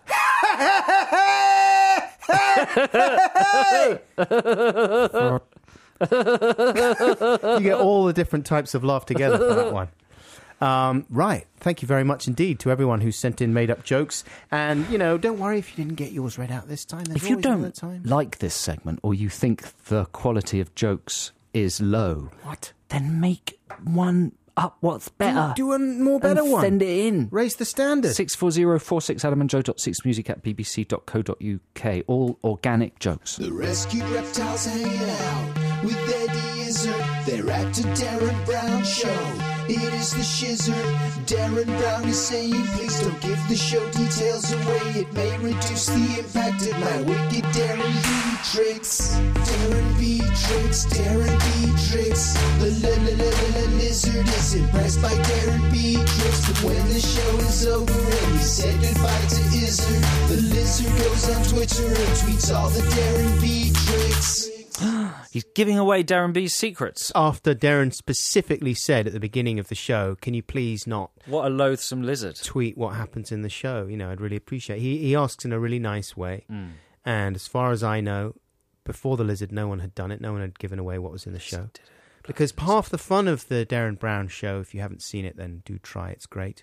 You get all the different types of laugh together for that one. Um, right. Thank you very much indeed to everyone who sent in made-up jokes. And, you know, don't worry if you didn't get yours read out this time. There's If you always another don't time. like this segment or you think the quality of jokes is low, What? then make one up what's better. Do a more better and one. Send it in. Raise the standard. six four zero four six adam and joe dot six music at b b c dot co dot u k. All organic jokes. The rescued reptiles hanging out with Eddie Izzard. They're at the Darren Brown Show. It is the shizzard. Darren Brown is saying, please don't give the show details away. It may reduce the impact of my wicked Darren Beatrix. Darren Beatrix, Darren Beatrix. The l-l-l-l lizard is impressed by Darren Beatrix. But when the show is over and he said goodbye to Izzard, the lizard goes on Twitter and tweets all the Darren Beatrix. He's giving away Darren B's secrets. After Darren specifically said at the beginning of the show, can you please not What a loathsome lizard. tweet what happens in the show? You know, I'd really appreciate it. He, he asks in a really nice way. Mm. And as far as I know, before the lizard, no one had done it. No one had given away what was in the show. Because half the fun of the Darren Brown show, if you haven't seen it, then do try. It's great.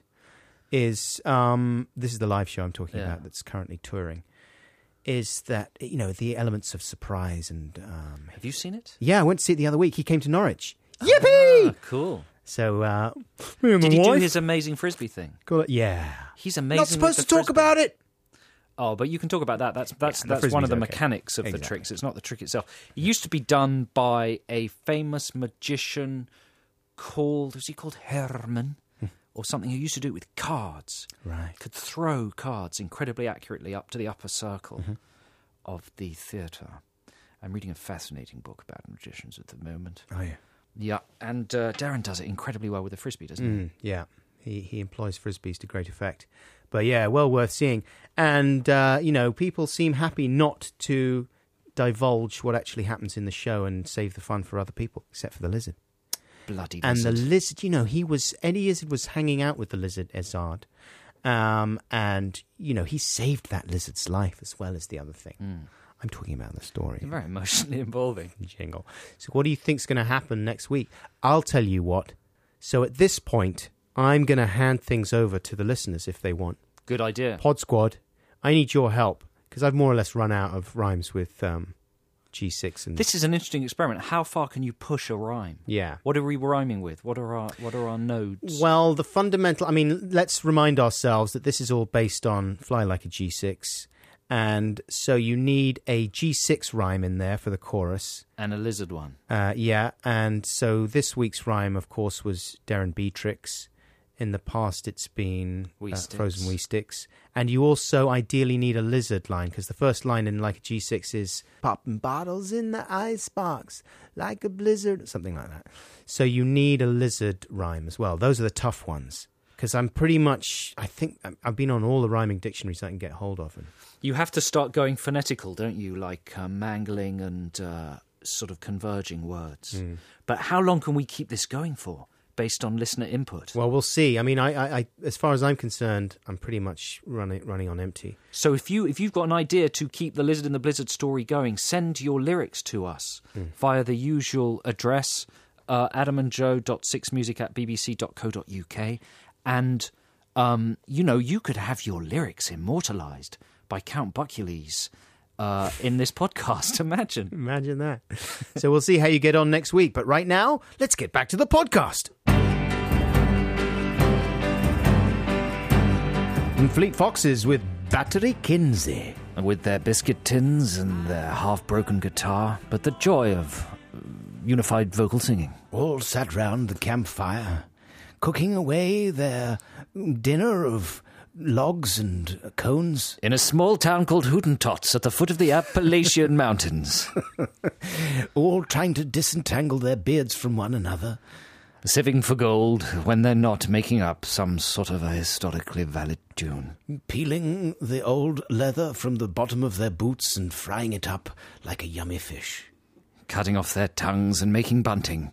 Is um, this is the live show I'm talking Yeah. about that's currently touring. Is that, you know, the elements of surprise and... Um, Have you seen it? yeah, I went to see it the other week. He came to Norwich. Yippee! Ah, cool. So, uh... me and Did my he do wife his amazing frisbee thing? got it- yeah. He's amazing. Not supposed to with the talk frisbee. about it! Oh, but you can talk about that. That's that's Yeah, the that's one of frisbee's the okay. mechanics of Exactly. the tricks. It's not the trick itself. It used to be done by a famous magician called, was he called Herman? Or something, who used to do it with cards. Right. Could throw cards incredibly accurately up to the upper circle Mm-hmm. of the theatre. I'm reading a fascinating book about magicians at the moment. Oh, yeah. Yeah, and uh, Darren does it incredibly well with the frisbee, doesn't Mm, yeah. He, he employs frisbees to great effect. But, yeah, well worth seeing. And, uh, you know, people seem happy not to divulge what actually happens in the show and save the fun for other people, except for the lizard. he? Bloody And lizard. the lizard, you know, he was, Eddie Izzard was hanging out with the lizard, Izzard. Um, and, you know, he saved that lizard's life as well as the other thing. Mm. I'm talking about the story. Very emotionally involving. Jingle. So what do you think's going to happen next week? I'll tell you what. So at this point, I'm going to hand things over to the listeners if they want. Good idea. Pod Squad, I need your help because I've more or less run out of rhymes with um, G six. And This is an interesting experiment. How far can you push a rhyme? yeah. What are we rhyming with? What are our What are our nodes? Well, the fundamental... I mean, let's remind ourselves that this is all based on Fly Like a G six. And so you need a G six rhyme in there for the chorus. And a lizard one. Uh, yeah, and so this week's rhyme, of course, was Darren Beatrix. In the past, it's been Wee uh, Sticks. Frozen Wee Sticks. And you also ideally need a lizard line, because the first line in like a G six is popping bottles in the icebox like a blizzard, something like that. So you need a lizard rhyme as well. Those are the tough ones. Because I'm pretty much, I think, I've been on all the rhyming dictionaries I can get hold of. And You have to start going phonetical, don't you? Like uh, mangling and uh, sort of converging words. Mm. But how long can we keep this going for, based on listener input? well, we'll see. I mean, I, I, I, as far as I'm concerned, I'm pretty much running running on empty. So if you if you've got an idea to keep the Lizard and the Blizzard story going, send your lyrics to us Mm. via the usual address, uh, adam and joe dot six music at b b c dot co dot u k. And, um, you know, you could have your lyrics immortalised by Count Buckules uh, in this podcast. Imagine. Imagine that. So we'll see how you get on next week. But right now, let's get back to the podcast. And Fleet Foxes with Battery Kinsey. With their biscuit tins and their half-broken guitar, but the joy of uh, unified vocal singing. All sat round the campfire, cooking away their dinner of logs and cones. In a small town called Hootentots at the foot of the Appalachian Mountains. All trying to disentangle their beards from one another. Sieving for gold when they're not making up some sort of a historically valid tune. Peeling the old leather from the bottom of their boots and frying it up like a yummy fish. Cutting off their tongues and making bunting.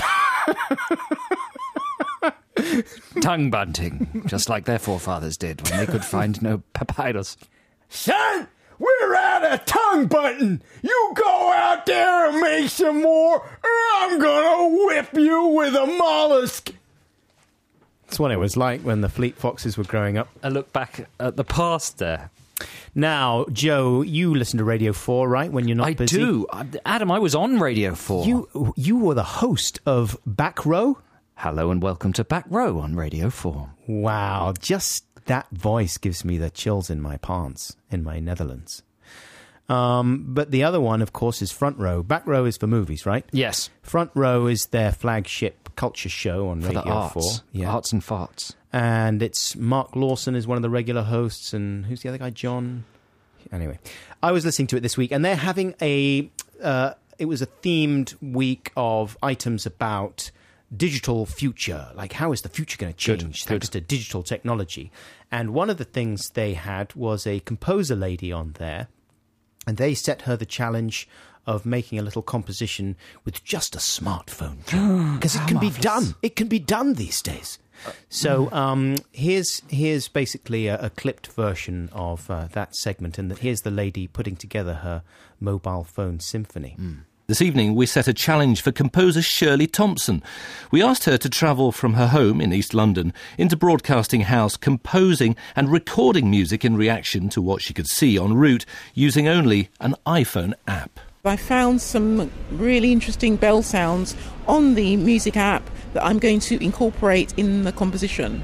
Tongue bunting, just like their forefathers did when they could find no papyrus. Son, we're out of tongue bunting. You go out there and make some more, or I'm gonna whip you with a mollusk. That's what it was like when the Fleet Foxes were growing up. I look back at the past there. Now, Joe, you listen to Radio four, right, when you're not I busy? do. Adam, I was on Radio four. You, you were the host of Back Row? Hello and welcome to Back Row on Radio four. Wow, just that voice gives me the chills in my pants in my Netherlands. Um, but the other one, of course, is Front Row. Back Row is for movies, right? Yes. Front Row is their flagship culture show on For Radio the arts. four. Yeah. Arts and farts. And it's Mark Lawson is one of the regular hosts, and who's the other guy? John? Anyway, I was listening to it this week, and they're having a... Uh, it was a themed week of items about digital future, like how is the future going to change Good, thanks good. to digital technology. And one of the things they had was a composer lady on there, and they set her the challenge of making a little composition with just a smartphone, because it can be done. It can be done these days. So um, here's here's basically a, a clipped version of uh, that segment, and the, here's the lady putting together her mobile phone symphony. Mm. This evening, we set a challenge for composer Shirley Thompson. We asked her to travel from her home in East London into Broadcasting House, composing and recording music in reaction to what she could see en route, using only an iPhone app. I found some really interesting bell sounds on the music app that I'm going to incorporate in the composition.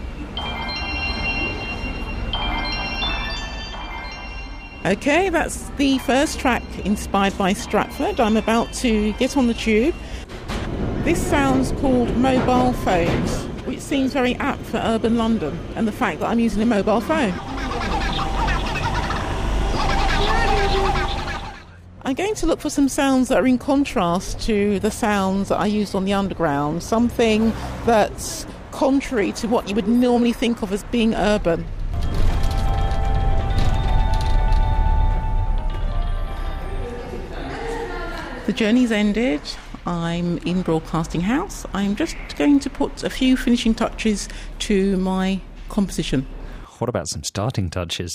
Okay, that's the first track inspired by Stratford. I'm about to get on the tube. This sound's called Mobile Phones, which seems very apt for urban London and the fact that I'm using a mobile phone. I'm going to look for some sounds that are in contrast to the sounds that I used on the Underground, something that's contrary to what you would normally think of as being urban. The journey's ended. I'm in Broadcasting House. I'm just going to put a few finishing touches to my composition. What about some starting touches?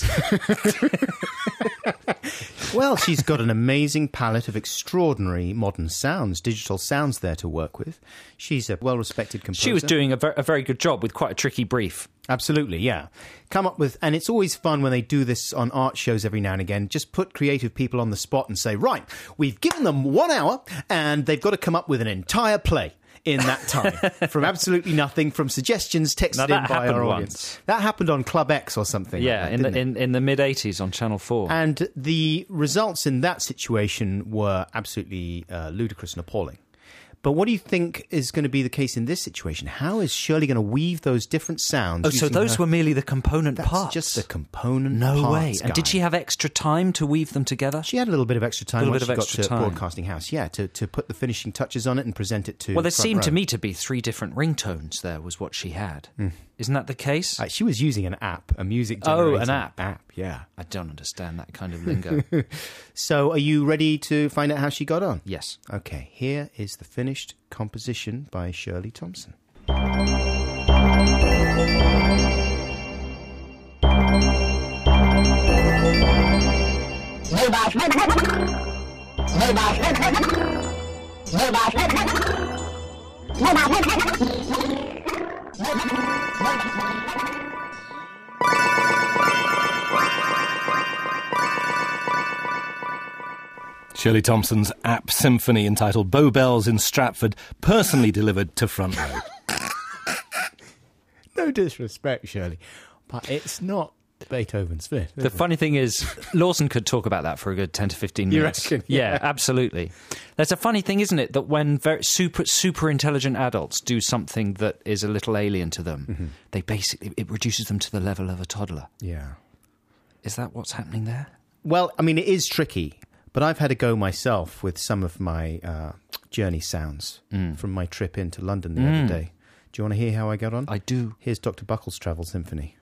Well, she's got an amazing palette of extraordinary modern sounds, digital sounds there to work with. She's a well-respected composer. She was doing a, ver- a very good job with quite a tricky brief. Absolutely, yeah. Come up with, and it's always fun when they do this on art shows every now and again, just put creative people on the spot and say, right, we've given them one hour and they've got to come up with an entire play in that time, from absolutely nothing, from suggestions texted Now, in that by happened our once. audience. That happened on Club X or something. Yeah, like that, in, the, didn't it? in, in the mid-eighties on Channel four. And the results in that situation were absolutely uh, ludicrous and appalling. But what do you think is going to be the case in this situation? How is Shirley going to weave those different sounds? Oh, so using those her... were merely the component That's parts? just the component no parts, way. And did guy. she have extra time to weave them together? She had a little bit of extra time little once bit of she got extra to time. Broadcasting House, yeah, to, to put the finishing touches on it and present it to Well, there Front seemed to Row. me to be three different ringtones there was what she had. Mm. Isn't that the case? Uh, she was using an app, a music Oh, generator. an app. app, yeah. I don't understand that kind of lingo. So are you ready to find out how she got on? Yes. Okay, here is the finished composition by Shirley Thompson. Shirley Thompson's app symphony entitled Bow Bells in Stratford, personally delivered to Front Row. No disrespect, Shirley, but it's not Beethoven's Fifth. The funny thing is, Lawson could talk about that for a good ten to fifteen You minutes. reckon? Yeah, Yeah. absolutely. There's a funny thing, isn't it, that when very super super intelligent adults do something that is a little alien to them, Mm-hmm. they basically, it reduces them to the level of a toddler. Yeah. Is that what's happening there? Well, I mean, it is tricky, But I've had a go myself with some of my uh, journey sounds Mm. from my trip into London the Mm. other day. Do you want to hear how I got on? I do. Here's Doctor Buckle's Travel Symphony.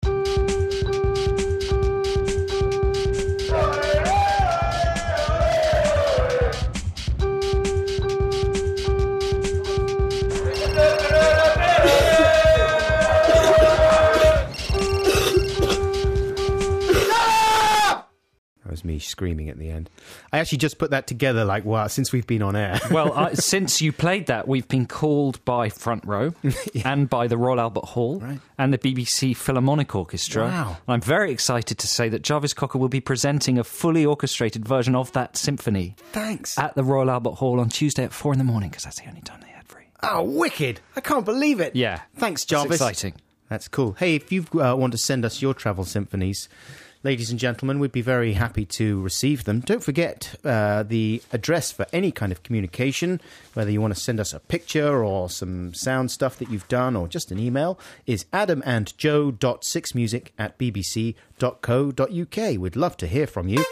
That was me screaming at the end. I actually just put that together like, wow, since we've been on air. Well, uh, since you played that, we've been called by Front Row and by the Royal Albert Hall Right. and the B B C Philharmonic Orchestra. Wow. And I'm very excited to say that Jarvis Cocker will be presenting a fully orchestrated version of that symphony Thanks. at the Royal Albert Hall on Tuesday at four in the morning, because that's the only time they had free. Oh, wicked. I can't believe it. Yeah. Thanks, It's Jarvis. exciting. That's cool. Hey, if you uh, want to send us your travel symphonies, ladies and gentlemen, we'd be very happy to receive them. Don't forget uh, the address for any kind of communication, whether you want to send us a picture or some sound stuff that you've done or just an email, is adamandjoe.sixmusic at bbc.co.uk. We'd love to hear from you.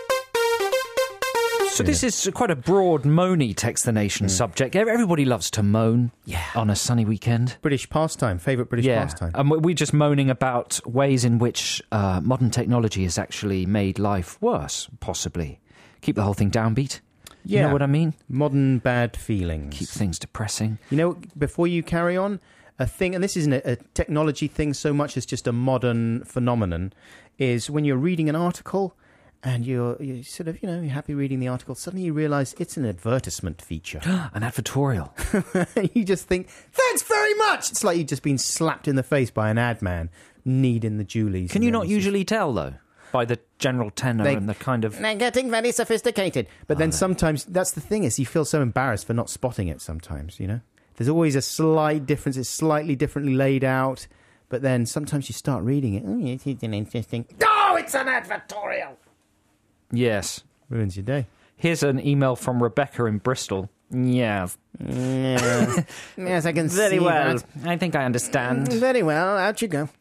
So this is quite a broad, moany Text the Nation subject. Everybody loves to moan Yeah. on a sunny weekend. British pastime, favourite British Yeah, pastime. and we're just moaning about ways in which uh, modern technology has actually made life worse, possibly. Keep the whole thing downbeat. You Yeah. know what I mean? Modern bad feelings. Keep things depressing. You know, before you carry on, a thing, and this isn't a, a technology thing so much as just a modern phenomenon, is when you're reading an article and you're, you're sort of, you know, you're happy reading the article, suddenly you realise it's an advertisement feature. An advertorial. And you just think, thanks very much! It's like you've just been slapped in the face by an ad man, kneading the Julies. Can you not usually tell, though, by the general tenor They- and the kind of... They're getting very sophisticated. But then sometimes, that's the thing, is you feel so embarrassed for not spotting it sometimes, you know? There's always a slight difference. It's slightly differently laid out. But then sometimes you start reading it. Oh, yes, it's an interesting... Oh, it's an advertorial! Yes. Ruins your day. Here's an email from Rebecca in Bristol. Yes. Yeah. Yes, I can Very see well. that. I think I understand. Very well. Out you go.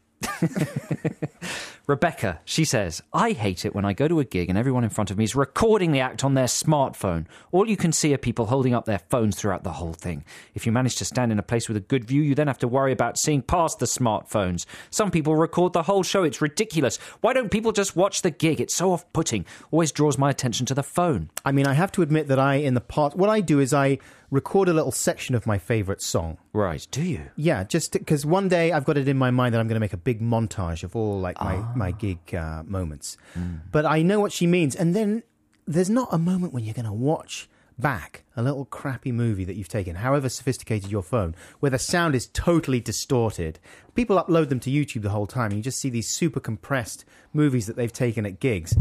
Rebecca, she says, I hate it when I go to a gig and everyone in front of me is recording the act on their smartphone. All you can see are people holding up their phones throughout the whole thing. If you manage to stand in a place with a good view, you then have to worry about seeing past the smartphones. Some people record the whole show. It's ridiculous. Why don't people just watch the gig? It's so off-putting. Always draws my attention to the phone. I mean, I have to admit that I, in the part, what I do is I record a little section of my favourite song. Right, do you? Yeah, just because one day I've got it in my mind that I'm going to make a big montage of all like my, Ah. my gig uh, moments. Mm. But I know what she means. And then there's not a moment when you're going to watch back a little crappy movie that you've taken, however sophisticated your phone, where the sound is totally distorted. People upload them to YouTube the whole time. And you just see these super compressed movies that they've taken at gigs.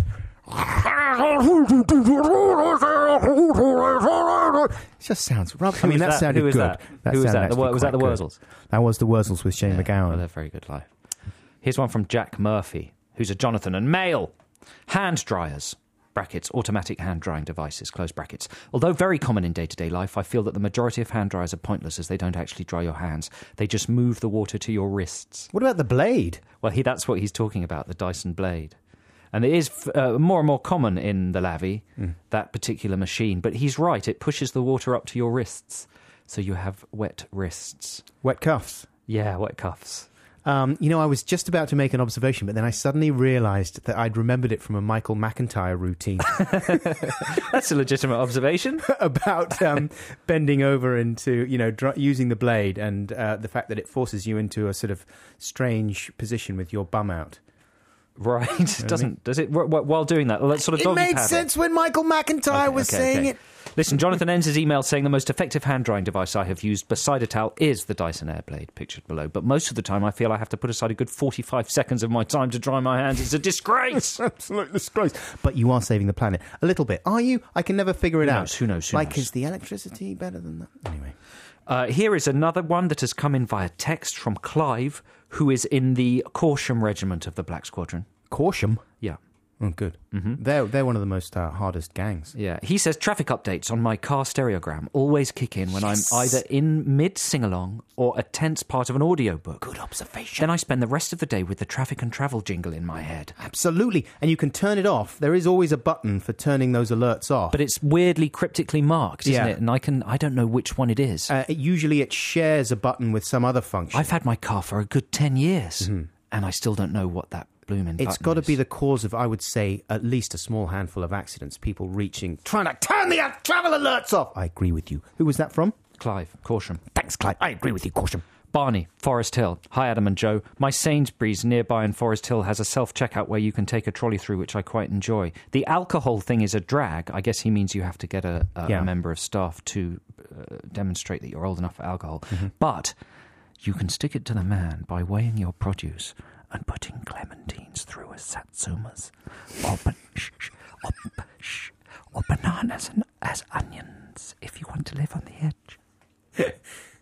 It just sounds rubbish. I Who mean, was that, that? sounded Who was good. that? Who was sounded that? The Wur- actually was that quite the good. Wurzels? That was the Wurzels with Shane Yeah, McGowan. well, they're very good live. Here's one from Jack Murphy, who's a Jonathan and male. Hand dryers, brackets, automatic hand drying devices, close brackets. Although very common in day-to-day life, I feel that the majority of hand dryers are pointless as they don't actually dry your hands. They just move the water to your wrists. What about the blade? Well, he, that's what he's talking about, the Dyson blade. And it is uh, more and more common in the lavvy, Mm. that particular machine. But he's right, it pushes the water up to your wrists, so you have wet wrists. Wet cuffs. Yeah, wet cuffs. Um, you know, I was just about to make an observation, but then I suddenly realised that I'd remembered it from a Michael McIntyre routine That's a legitimate observation. about um, bending over into, you know, dr- using the blade and uh, the fact that it forces you into a sort of strange position with your bum out. Right. It doesn't, does it, wh- wh- while doing that, let's sort of It doggy made paddle. sense when Michael McIntyre Okay, was okay, saying okay. it. Listen, Jonathan ends his email saying the most effective hand drying device I have used beside a towel is the Dyson Airblade, pictured below. But most of the time I feel I have to put aside a good forty-five seconds of my time to dry my hands. It's a disgrace. Absolute disgrace. But you are saving the planet. A little bit. Are you? I can never figure it Who out. knows, who knows, who like, knows? is the electricity better than that? Anyway. Uh, here is another one that has come in via text from Clive, who is in the Corsham Regiment of the Black Squadron. Corsham? Yeah. Oh, good. Mm-hmm. They're, they're one of the most uh, hardest gangs. Yeah. He says traffic updates on my car stereogram always kick in when Yes. I'm either in mid-sing-along or a tense part of an audiobook. Good observation. Then I spend the rest of the day with the traffic and travel jingle in my head. Absolutely. And you can turn it off. There is always a button for turning those alerts off. But it's weirdly cryptically marked, isn't Yeah. it? And I can I don't know which one it is. Uh, it, usually it shares a button with some other function. I've had my car for a good ten years, Mm-hmm. and I still don't know what that blooming It's button got to is. be the cause of, I would say, at least a small handful of accidents. People reaching, trying to turn the travel alerts off. I agree with you. Who was that from? Clive, Corsham. Thanks, Clive. I agree with you, Corsham. Barney, Forest Hill. Hi, Adam and Joe. My Sainsbury's nearby in Forest Hill has a self-checkout where you can take a trolley through, which I quite enjoy. The alcohol thing is a drag. I guess he means you have to get a, a, Yeah. a member of staff to uh, demonstrate that you're old enough for alcohol. Mm-hmm. But you can stick it to the man by weighing your produce and putting clementines through as satsumas, or, ban- shh, shh, or, shh, or bananas and, as onions, if you want to live on the edge.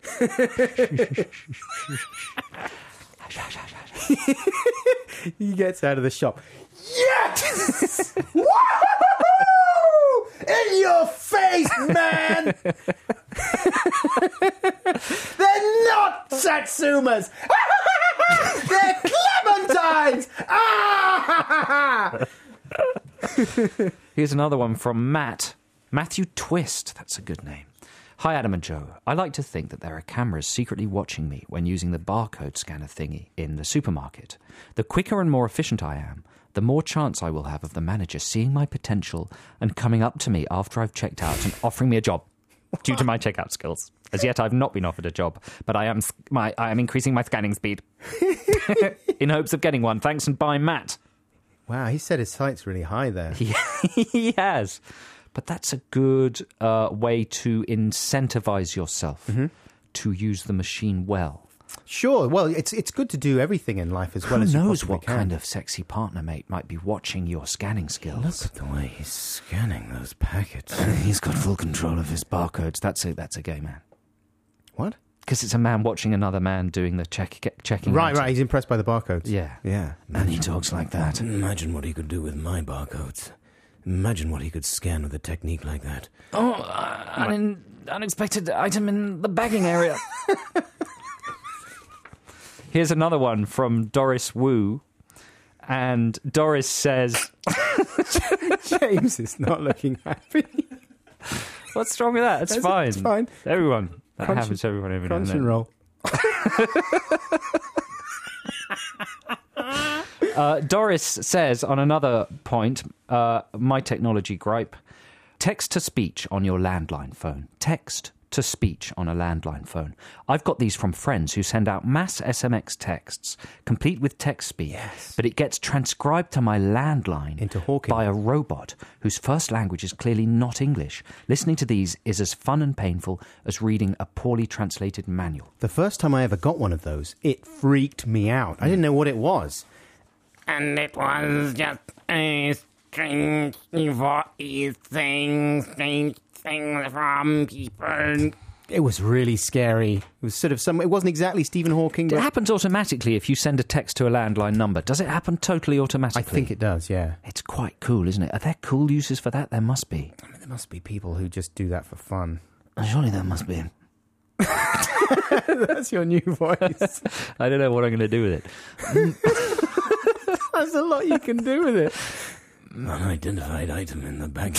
He gets out of the shop. Yes! Woo! In your face, man! They're not Satsumas! They're Clementines! Ah! Here's another one from Matt. Matthew Twist. That's a good name. Hi, Adam and Joe. I like to think that there are cameras secretly watching me when using the barcode scanner thingy in the supermarket. The quicker and more efficient I am, the more chance I will have of the manager seeing my potential and coming up to me after I've checked out and offering me a job due to my checkout skills. As yet, I've not been offered a job, but I am my I am increasing my scanning speed in hopes of getting one. Thanks and bye, Matt. Wow, he set his sights really high there. He, he has. But that's a good uh, way to incentivize yourself Mm-hmm. to use the machine well. Sure. Well, it's it's good to do everything in life as well Who as you knows possibly what can. kind of sexy partner mate might be watching your scanning skills. Look at the way he's scanning those packets. He's got full control of his barcodes. That's a, that's a gay man. What? Because it's a man watching another man doing the check, checking. Right, out. right. He's impressed by the barcodes. Yeah. Yeah. And he talks like that. Imagine what he could do with my barcodes. Imagine what he could scan with a technique like that. Oh, uh, an unexpected item in the bagging area. Here's another one from Doris Wu. And Doris says... James is not looking happy. What's wrong with that? It's That's- fine. it's fine. Everyone. That Crunch- happens to everyone every now and Crunch then. and roll. Uh, Doris says on another point, uh, my technology gripe, text to speech on your landline phone. Text to speech on a landline phone. I've got these from friends who send out mass S M S texts, complete with text speed, Yes. but it gets transcribed to my landline Into Hawking. by a robot whose first language is clearly not English. Listening to these is as fun and painful as reading a poorly translated manual. The first time I ever got one of those, it freaked me out. I didn't know what it was. And it was just a strange voice saying strange things from people. It was really scary. It was sort of some. It wasn't exactly Stephen Hawking, It but happens automatically if you send a text to a landline number. Does it happen totally I automatically? think it does. Yeah. It's quite cool, isn't it? Are there cool uses for that? There must be. I mean, there must be people who just do that for fun. Surely there must be. That's your new voice. I don't know what I'm going to do with it. There's a lot you can do with it. Unidentified item in the bag.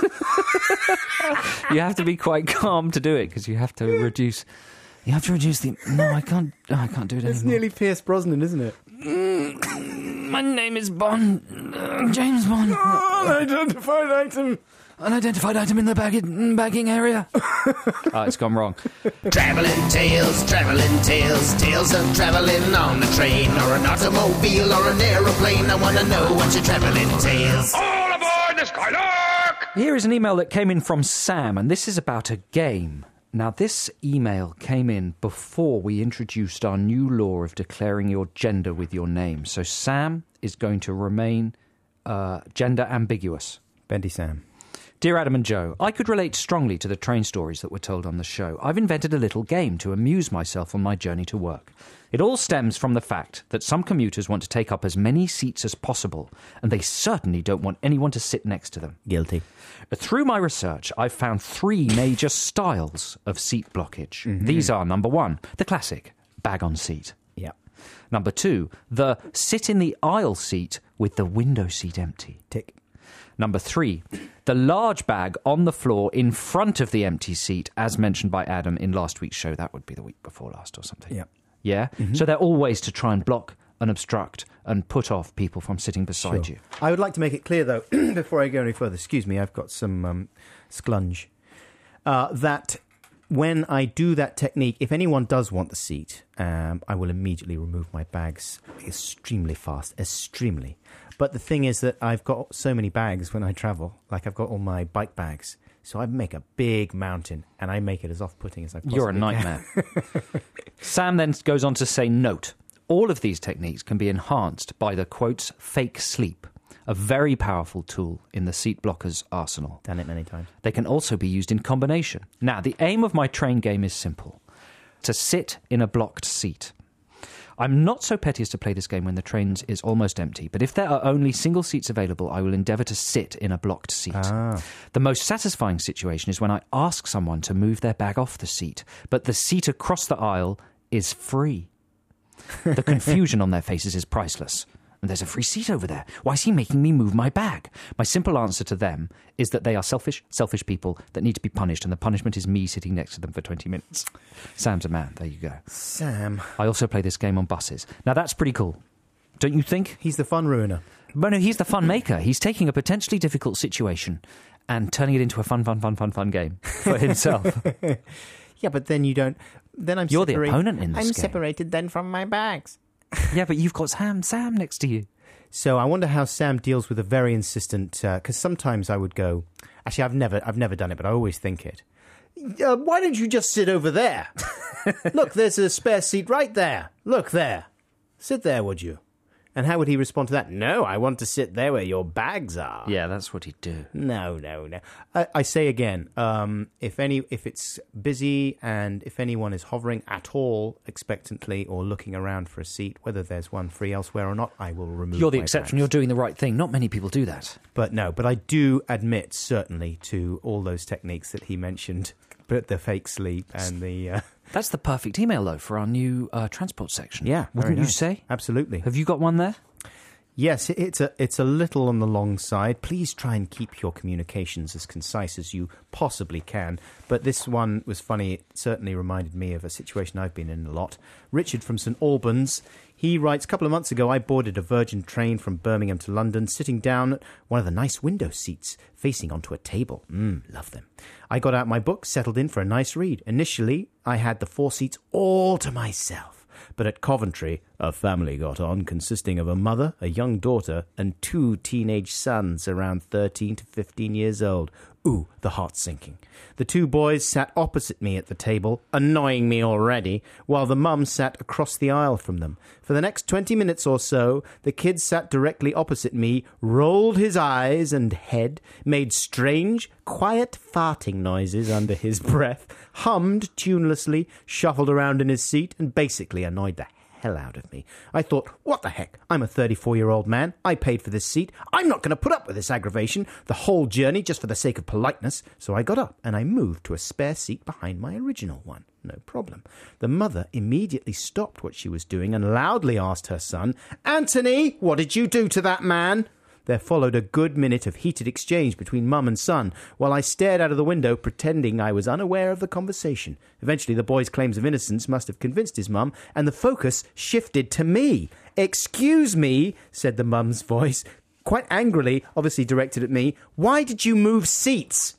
You have to be quite calm to do it because you have to reduce. You have to reduce the. No, I can't. oh, I can't do it It's anymore. nearly Pierce Brosnan, isn't it? My name is Bond. Uh, James Bond. Unidentified item. Unidentified item in the bagging, bagging area. Oh, it's gone wrong. Travelling tales, travelling tales, tales of travelling on a train or an automobile or an aeroplane. I want to know what your travelling tales. All aboard the Skylark! Here is an email that came in from Sam, and this is about a game. Now, this email came in before we introduced our new law of declaring your gender with your name. So Sam is going to remain uh, gender ambiguous. Bendy Sam. Dear Adam and Joe, I could relate strongly to the train stories that were told on the show. I've invented a little game to amuse myself on my journey to work. It all stems from the fact that some commuters want to take up as many seats as possible, and they certainly don't want anyone to sit next to them. Guilty. Through my research, I've found three major styles of seat blockage. Mm-hmm. These are, number one, the classic bag on seat. Yeah. Number two, the sit in the aisle seat with the window seat empty. Tick. Number three, the large bag on the floor in front of the empty seat, as mentioned by Adam in last week's show. That would be the week before last or something. Yeah. Yeah? Mm-hmm. So they're all ways to try and block and obstruct and put off people from sitting beside Sure. you. I would like to make it clear, though, before I go any further, excuse me, I've got some um, sklunge, uh, that when I do that technique, if anyone does want the seat, um, I will immediately remove my bags extremely fast, extremely. But the thing is that I've got so many bags when I travel, like I've got all my bike bags, so I make a big mountain, and I make it as off-putting as I possibly You're a nightmare. Sam then goes on to say, note, all of these techniques can be enhanced by the, quotes, fake sleep, a very powerful tool in the seat blocker's arsenal. Done it many times. They can also be used in combination. Now, the aim of my train game is simple, to sit in a blocked seat. I'm not so petty as to play this game when the train is almost empty, but if there are only single seats available, I will endeavour to sit in a blocked seat. Ah. The most satisfying situation is when I ask someone to move their bag off the seat, but the seat across the aisle is free. The confusion on their faces is priceless. And there's a free seat over there. Why is he making me move my bag? My simple answer to them is that they are selfish, selfish people that need to be punished, and the punishment is me sitting next to them for twenty minutes. Sam's a man. There you go. Sam. I also play this game on buses. Now, that's pretty cool. Don't you think? He's the fun ruiner. But no, he's the fun maker. He's taking a potentially difficult situation and turning it into a fun, fun, fun, fun, fun game for himself. Yeah, but then you don't... Then I'm You're the separated. opponent in this I'm game. separated then from my bags. Yeah, but you've got Sam, Sam next to you. So I wonder how Sam deals with a very insistent... Because uh, sometimes I would go... Actually, I've never, I've never done it, but I always think it. Uh, why don't you just sit over there? Look, there's a spare seat right there. Look there. Sit there, would you? And how would he respond to that? No, I want to sit there where your bags are. Yeah, that's what he'd do. No, no, no. I, I say again, um, if any, if it's busy and if anyone is hovering at all expectantly or looking around for a seat, whether there's one free elsewhere or not, I will remove You're the my exception. bags. You're doing the right thing. Not many people do that. But no, but I do admit, certainly, to all those techniques that he mentioned, but the fake sleep and the... Uh, That's the perfect email, though, for our new uh, transport section. Yeah, very Wouldn't you nice. say? Absolutely. Have you got one there? Yes, it- it's a it's a little on the long side. Please try and keep your communications as concise as you possibly can. But this one was funny. It certainly reminded me of a situation I've been in a lot. Richard from St Albans, he writes, a couple of months ago, I boarded a Virgin train from Birmingham to London, sitting down at one of the nice window seats, facing onto a table. Mmm, love them. I got out my book, settled in for a nice read. Initially, I had the four seats all to myself. But at Coventry, a family got on, consisting of a mother, a young daughter, and two teenage sons around thirteen to fifteen years old. Ooh, the heart sinking. The two boys sat opposite me at the table, annoying me already, while the mum sat across the aisle from them. For the next twenty minutes or so, the kid sat directly opposite me, rolled his eyes and head, made strange, quiet farting noises under his breath, hummed tunelessly, shuffled around in his seat, and basically annoyed the hell out of me. I thought, what the heck? I'm a thirty-four-year-old man. I paid for this seat. I'm not going to put up with this aggravation the whole journey just for the sake of politeness. So I got up and I moved to a spare seat behind my original one. No problem. The mother immediately stopped what she was doing and loudly asked her son, Anthony, what did you do to that man? There followed a good minute of heated exchange between mum and son, while I stared out of the window, pretending I was unaware of the conversation. Eventually, the boy's claims of innocence must have convinced his mum, and the focus shifted to me. Excuse me, said the mum's voice, quite angrily, obviously directed at me. Why did you move seats?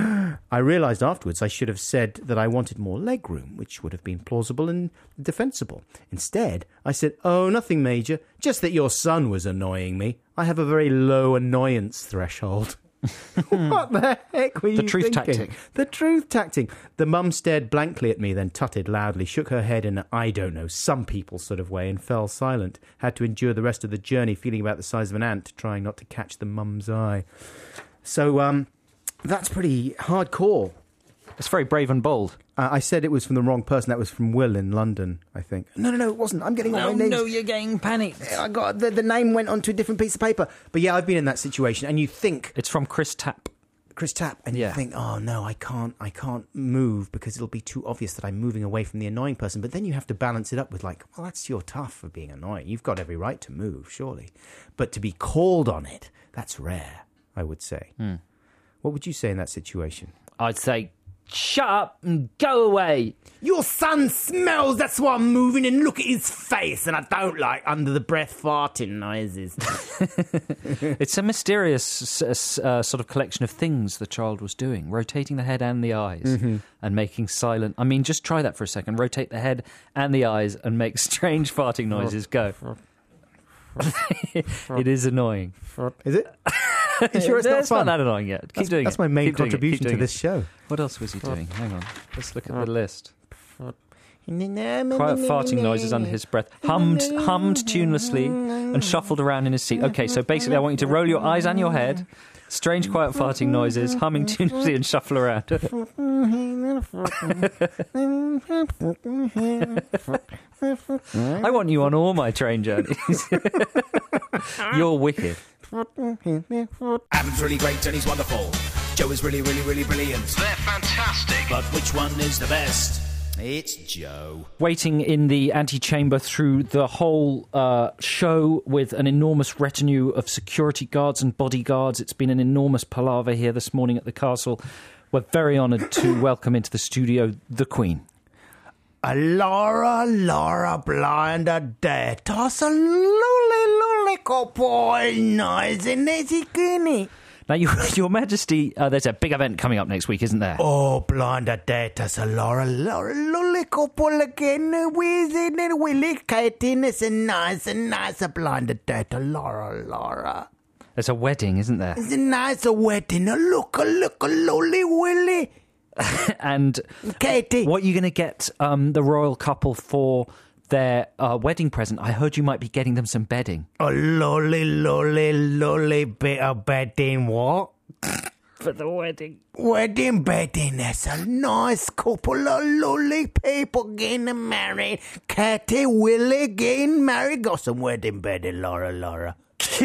I realised afterwards I should have said that I wanted more legroom, which would have been plausible and defensible. Instead, I said, oh, nothing major, just that your son was annoying me. I have a very low annoyance threshold. What the heck were you The truth thinking? tactic. The truth tactic. The mum stared blankly at me, then tutted loudly, shook her head in an I don't know, some people sort of way, and fell silent. Had to endure the rest of the journey feeling about the size of an ant, trying not to catch the mum's eye. So, um... That's pretty hardcore. It's very brave and bold. Uh, I said it was from the wrong person. That was from Will in London, I think. No, no, no, it wasn't. I'm getting all No, my names. no, you're getting panicked. I got the, the name went onto a different piece of paper. But yeah, I've been in that situation, and you think It's from Chris Tapp. Chris Tapp, and Yeah. you think, oh no, I can't, I can't move because it'll be too obvious that I'm moving away from the annoying person. But then you have to balance it up with like, well, that's your tough for being annoying. You've got every right to move, surely. But to be called on it, that's rare, I would say. Hmm. What would you say in that situation? I'd say, shut up and go away. Your son smells, that's why I'm moving, and look at his face, and I don't like under the breath farting noises. It's a mysterious s- uh, sort of collection of things the child was doing, rotating the head and the eyes Mhm. and making silent... I mean, just try that for a second. Rotate the head and the eyes and make strange farting noises. Go. It is annoying. Is it? You sure it's not It's fun? not that annoying yet. Keep That's- doing that's it. my main Keep doing it. Keep contribution to doing this it. show. What else was he doing? Hang on. Let's look at the list. Quiet farting noises under his breath. Hummed, hummed tunelessly and shuffled around in his seat. Okay, so basically I want you to roll your eyes and your head. Strange quiet farting noises, humming tunelessly and shuffle around. I want you on all my train journeys. You're wicked. Adam's really great and he's wonderful. Joe is really, really, really brilliant. They're fantastic. But which one is the best? It's Joe. Waiting in the antechamber through the whole uh, show with an enormous retinue of security guards and bodyguards. It's been an enormous palaver here this morning at the castle. We're very honoured to welcome into the studio the Queen. A Laura, Laura, blind a dead. Toss a lolly, lolly, boy, noise in easy guinea. Now, you, Your Majesty, uh, there's a big event coming up next week, isn't there? Oh, blind a dead. Toss a Laura, Laura, lolly, couple again. Wheezing and willy, Katie, it's a nice, a nice, a blind a dead. A Laura, Laura. There's a wedding, isn't there? It's a nice a wedding. A look, a look, a lolly, willy. And Katie, what are you going to get um, the royal couple for their uh, wedding present? I heard you might be getting them some bedding. A lolly, lolly, lolly bit of bedding, what? For the wedding. Wedding bedding, that's a nice couple of lolly people getting married. Katie, Willie getting married. Got some wedding bedding, Laura, Laura.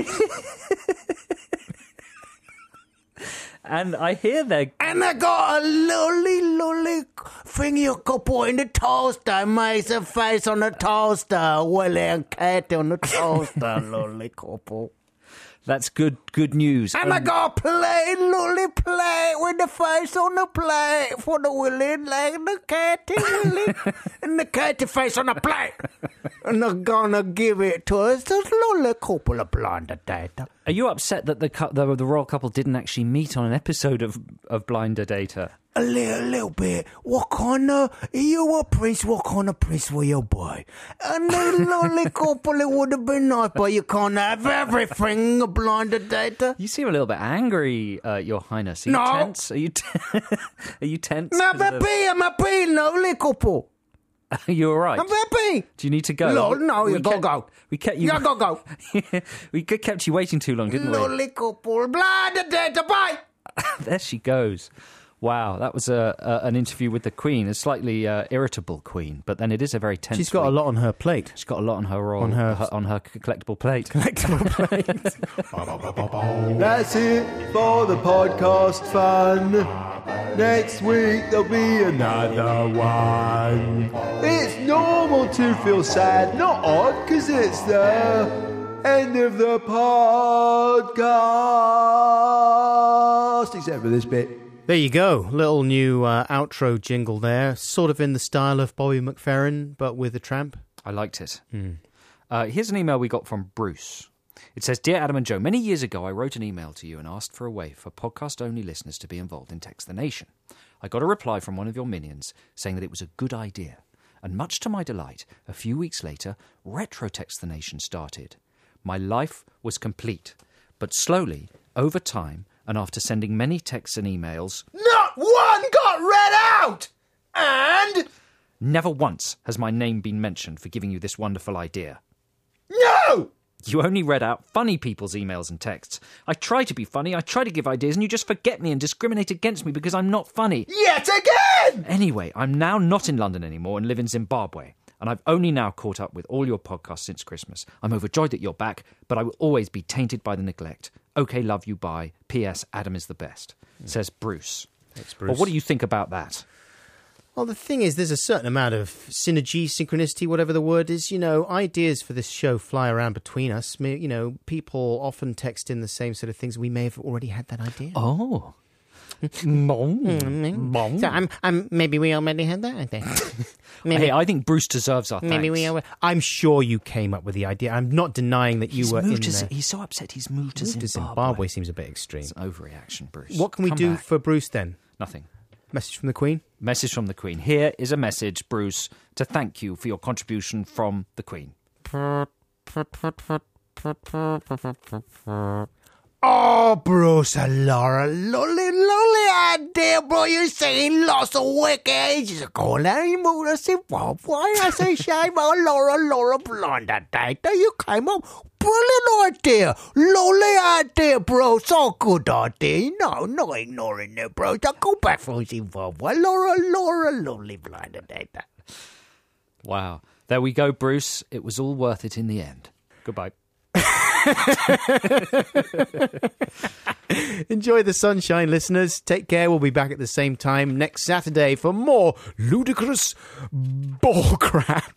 And I hear they're... And I got a lolly, lolly thing you could put in the toaster. Makes a face on the toaster. Willie and Katie on the toaster, lolly couple. That's good good news. And um, I got a plate, lolly plate, with the face on the plate for the Willie and the Katie, Willie, and the Katie face on the plate. And I'm gonna give it to us, this lolly couple of blind data. Are you upset that the, cu- the the royal couple didn't actually meet on an episode of, of Blinder Data? A little, little bit. What kind of, you a prince, what kind of prince were you boy? And the lolly couple, it would have been nice, but you can't have everything, a blind data. You seem a little bit angry, uh, Your Highness. Are you No. tense? Are you, t- are you tense? I'm 'cause of the- happy, I'm happy, lolly couple. Are you all right? I'm happy. Do you need to go? No, no, you We go, kept- go. We kept you. Yeah, go, go. We kept you waiting too long, didn't we? Lolly couple, blind data, bye. There she goes. Wow, that was a, a an interview with the Queen, a slightly uh, irritable Queen, but then it is a very tense. She's got a week. lot on her plate. She's got a lot on her roll, On her- on her collectible plate. Collectible plate. That's it for the podcast fun. Next week there'll be another one. It's normal to feel sad, not odd, because it's the end of the podcast. Except for this bit. There you go. Little new uh, outro jingle there. Sort of in the style of Bobby McFerrin, but with a tramp. I liked it. Hmm. Uh, here's an email we got from Bruce. It says, Dear Adam and Joe, many years ago I wrote an email to you and asked for a way for podcast-only listeners to be involved in Text the Nation. I got a reply from one of your minions saying that it was a good idea. And much to my delight, a few weeks later, Retro Text the Nation started. My life was complete. But slowly, over time, and after sending many texts and emails, Not one got read out! And... never once has my name been mentioned for giving you this wonderful idea. No! You only read out funny people's emails and texts. I try to be funny, I try to give ideas, and you just forget me and discriminate against me because I'm not funny. Yet again! Anyway, I'm now not in London anymore and live in Zimbabwe. And I've only now caught up with all your podcasts since Christmas. I'm overjoyed that you're back, but I will always be tainted by the neglect. Okay, love you, bye. P S. Adam is the best, says Bruce. Thanks, Bruce. Well, what do you think about that? Well, the thing is, there's a certain amount of synergy, synchronicity, whatever the word is. You know, ideas for this show fly around between us. Me- You know, people often text in the same sort of things. We may have already had that idea. Oh. Mm-hmm. So I'm, I'm, maybe we already had that idea. Maybe, Hey, I think Bruce deserves our thanks. maybe we. Are, I'm sure you came up with the idea. I'm not denying that you He's were moved in to, there. He's so upset he's moved to Moved to Zimbabwe. Zimbabwe seems a bit extreme. It's an overreaction, Bruce. What can we Come do back. for Bruce then? Nothing. Message from the Queen? Message from the Queen. Here is a message, Bruce, to thank you for your contribution from the Queen. Oh, Bruce and Laura, lovely, lovely idea, bro. You're saying lots of wicked ages ago. Now you moved to Zimbabwe. I say shame on Laura, Laura, blonde data. You came up. Brilliant idea. Lovely idea, bro. So good idea. No, no ignoring it, bro. Don't go back from Zimbabwe. Laura, Laura, lovely blonde data. Wow. There we go, Bruce. It was all worth it in the end. Goodbye. Enjoy the sunshine, listeners. Take care. We'll be back at the same time next Saturday for more ludicrous ball crap.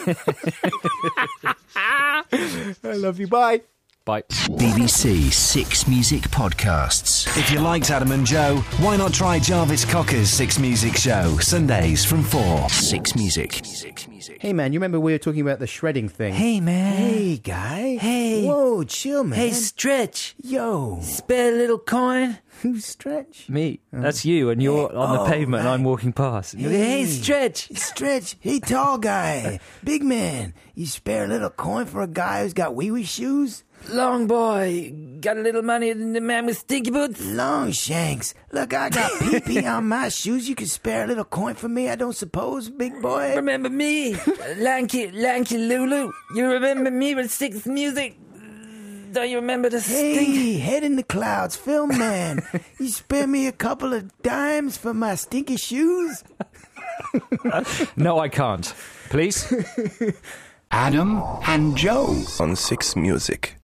I love you. Bye. Bye. B B C Six Music Podcasts. If you liked Adam and Joe, why not try Jarvis Cocker's Six Music Show, Sundays from four. Six Music. Hey, man, you remember we were talking about the shredding thing? Hey, man. Hey, guy. Hey. Whoa, chill, man. Hey, Stretch. Yo. Spare a little coin. Who's Stretch? Me. That's you, and you're Hey, on the oh, pavement, and right. I'm walking past. Hey, hey Stretch. Stretch. Hey, tall guy. Big man. You spare a little coin for a guy who's got wee-wee shoes? Long boy. Got a little money than the man with stinky boots? Long shanks. Look, I got pee-pee on my shoes. You can spare a little coin for me, I don't suppose, big boy? Remember me? Lanky, Lanky Lulu. You remember me with Six Music? Don't you remember the stink? Hey, head in the clouds, film man. You spare me a couple of dimes for my stinky shoes? No, I can't. Please? Adam and Joe on Six Music.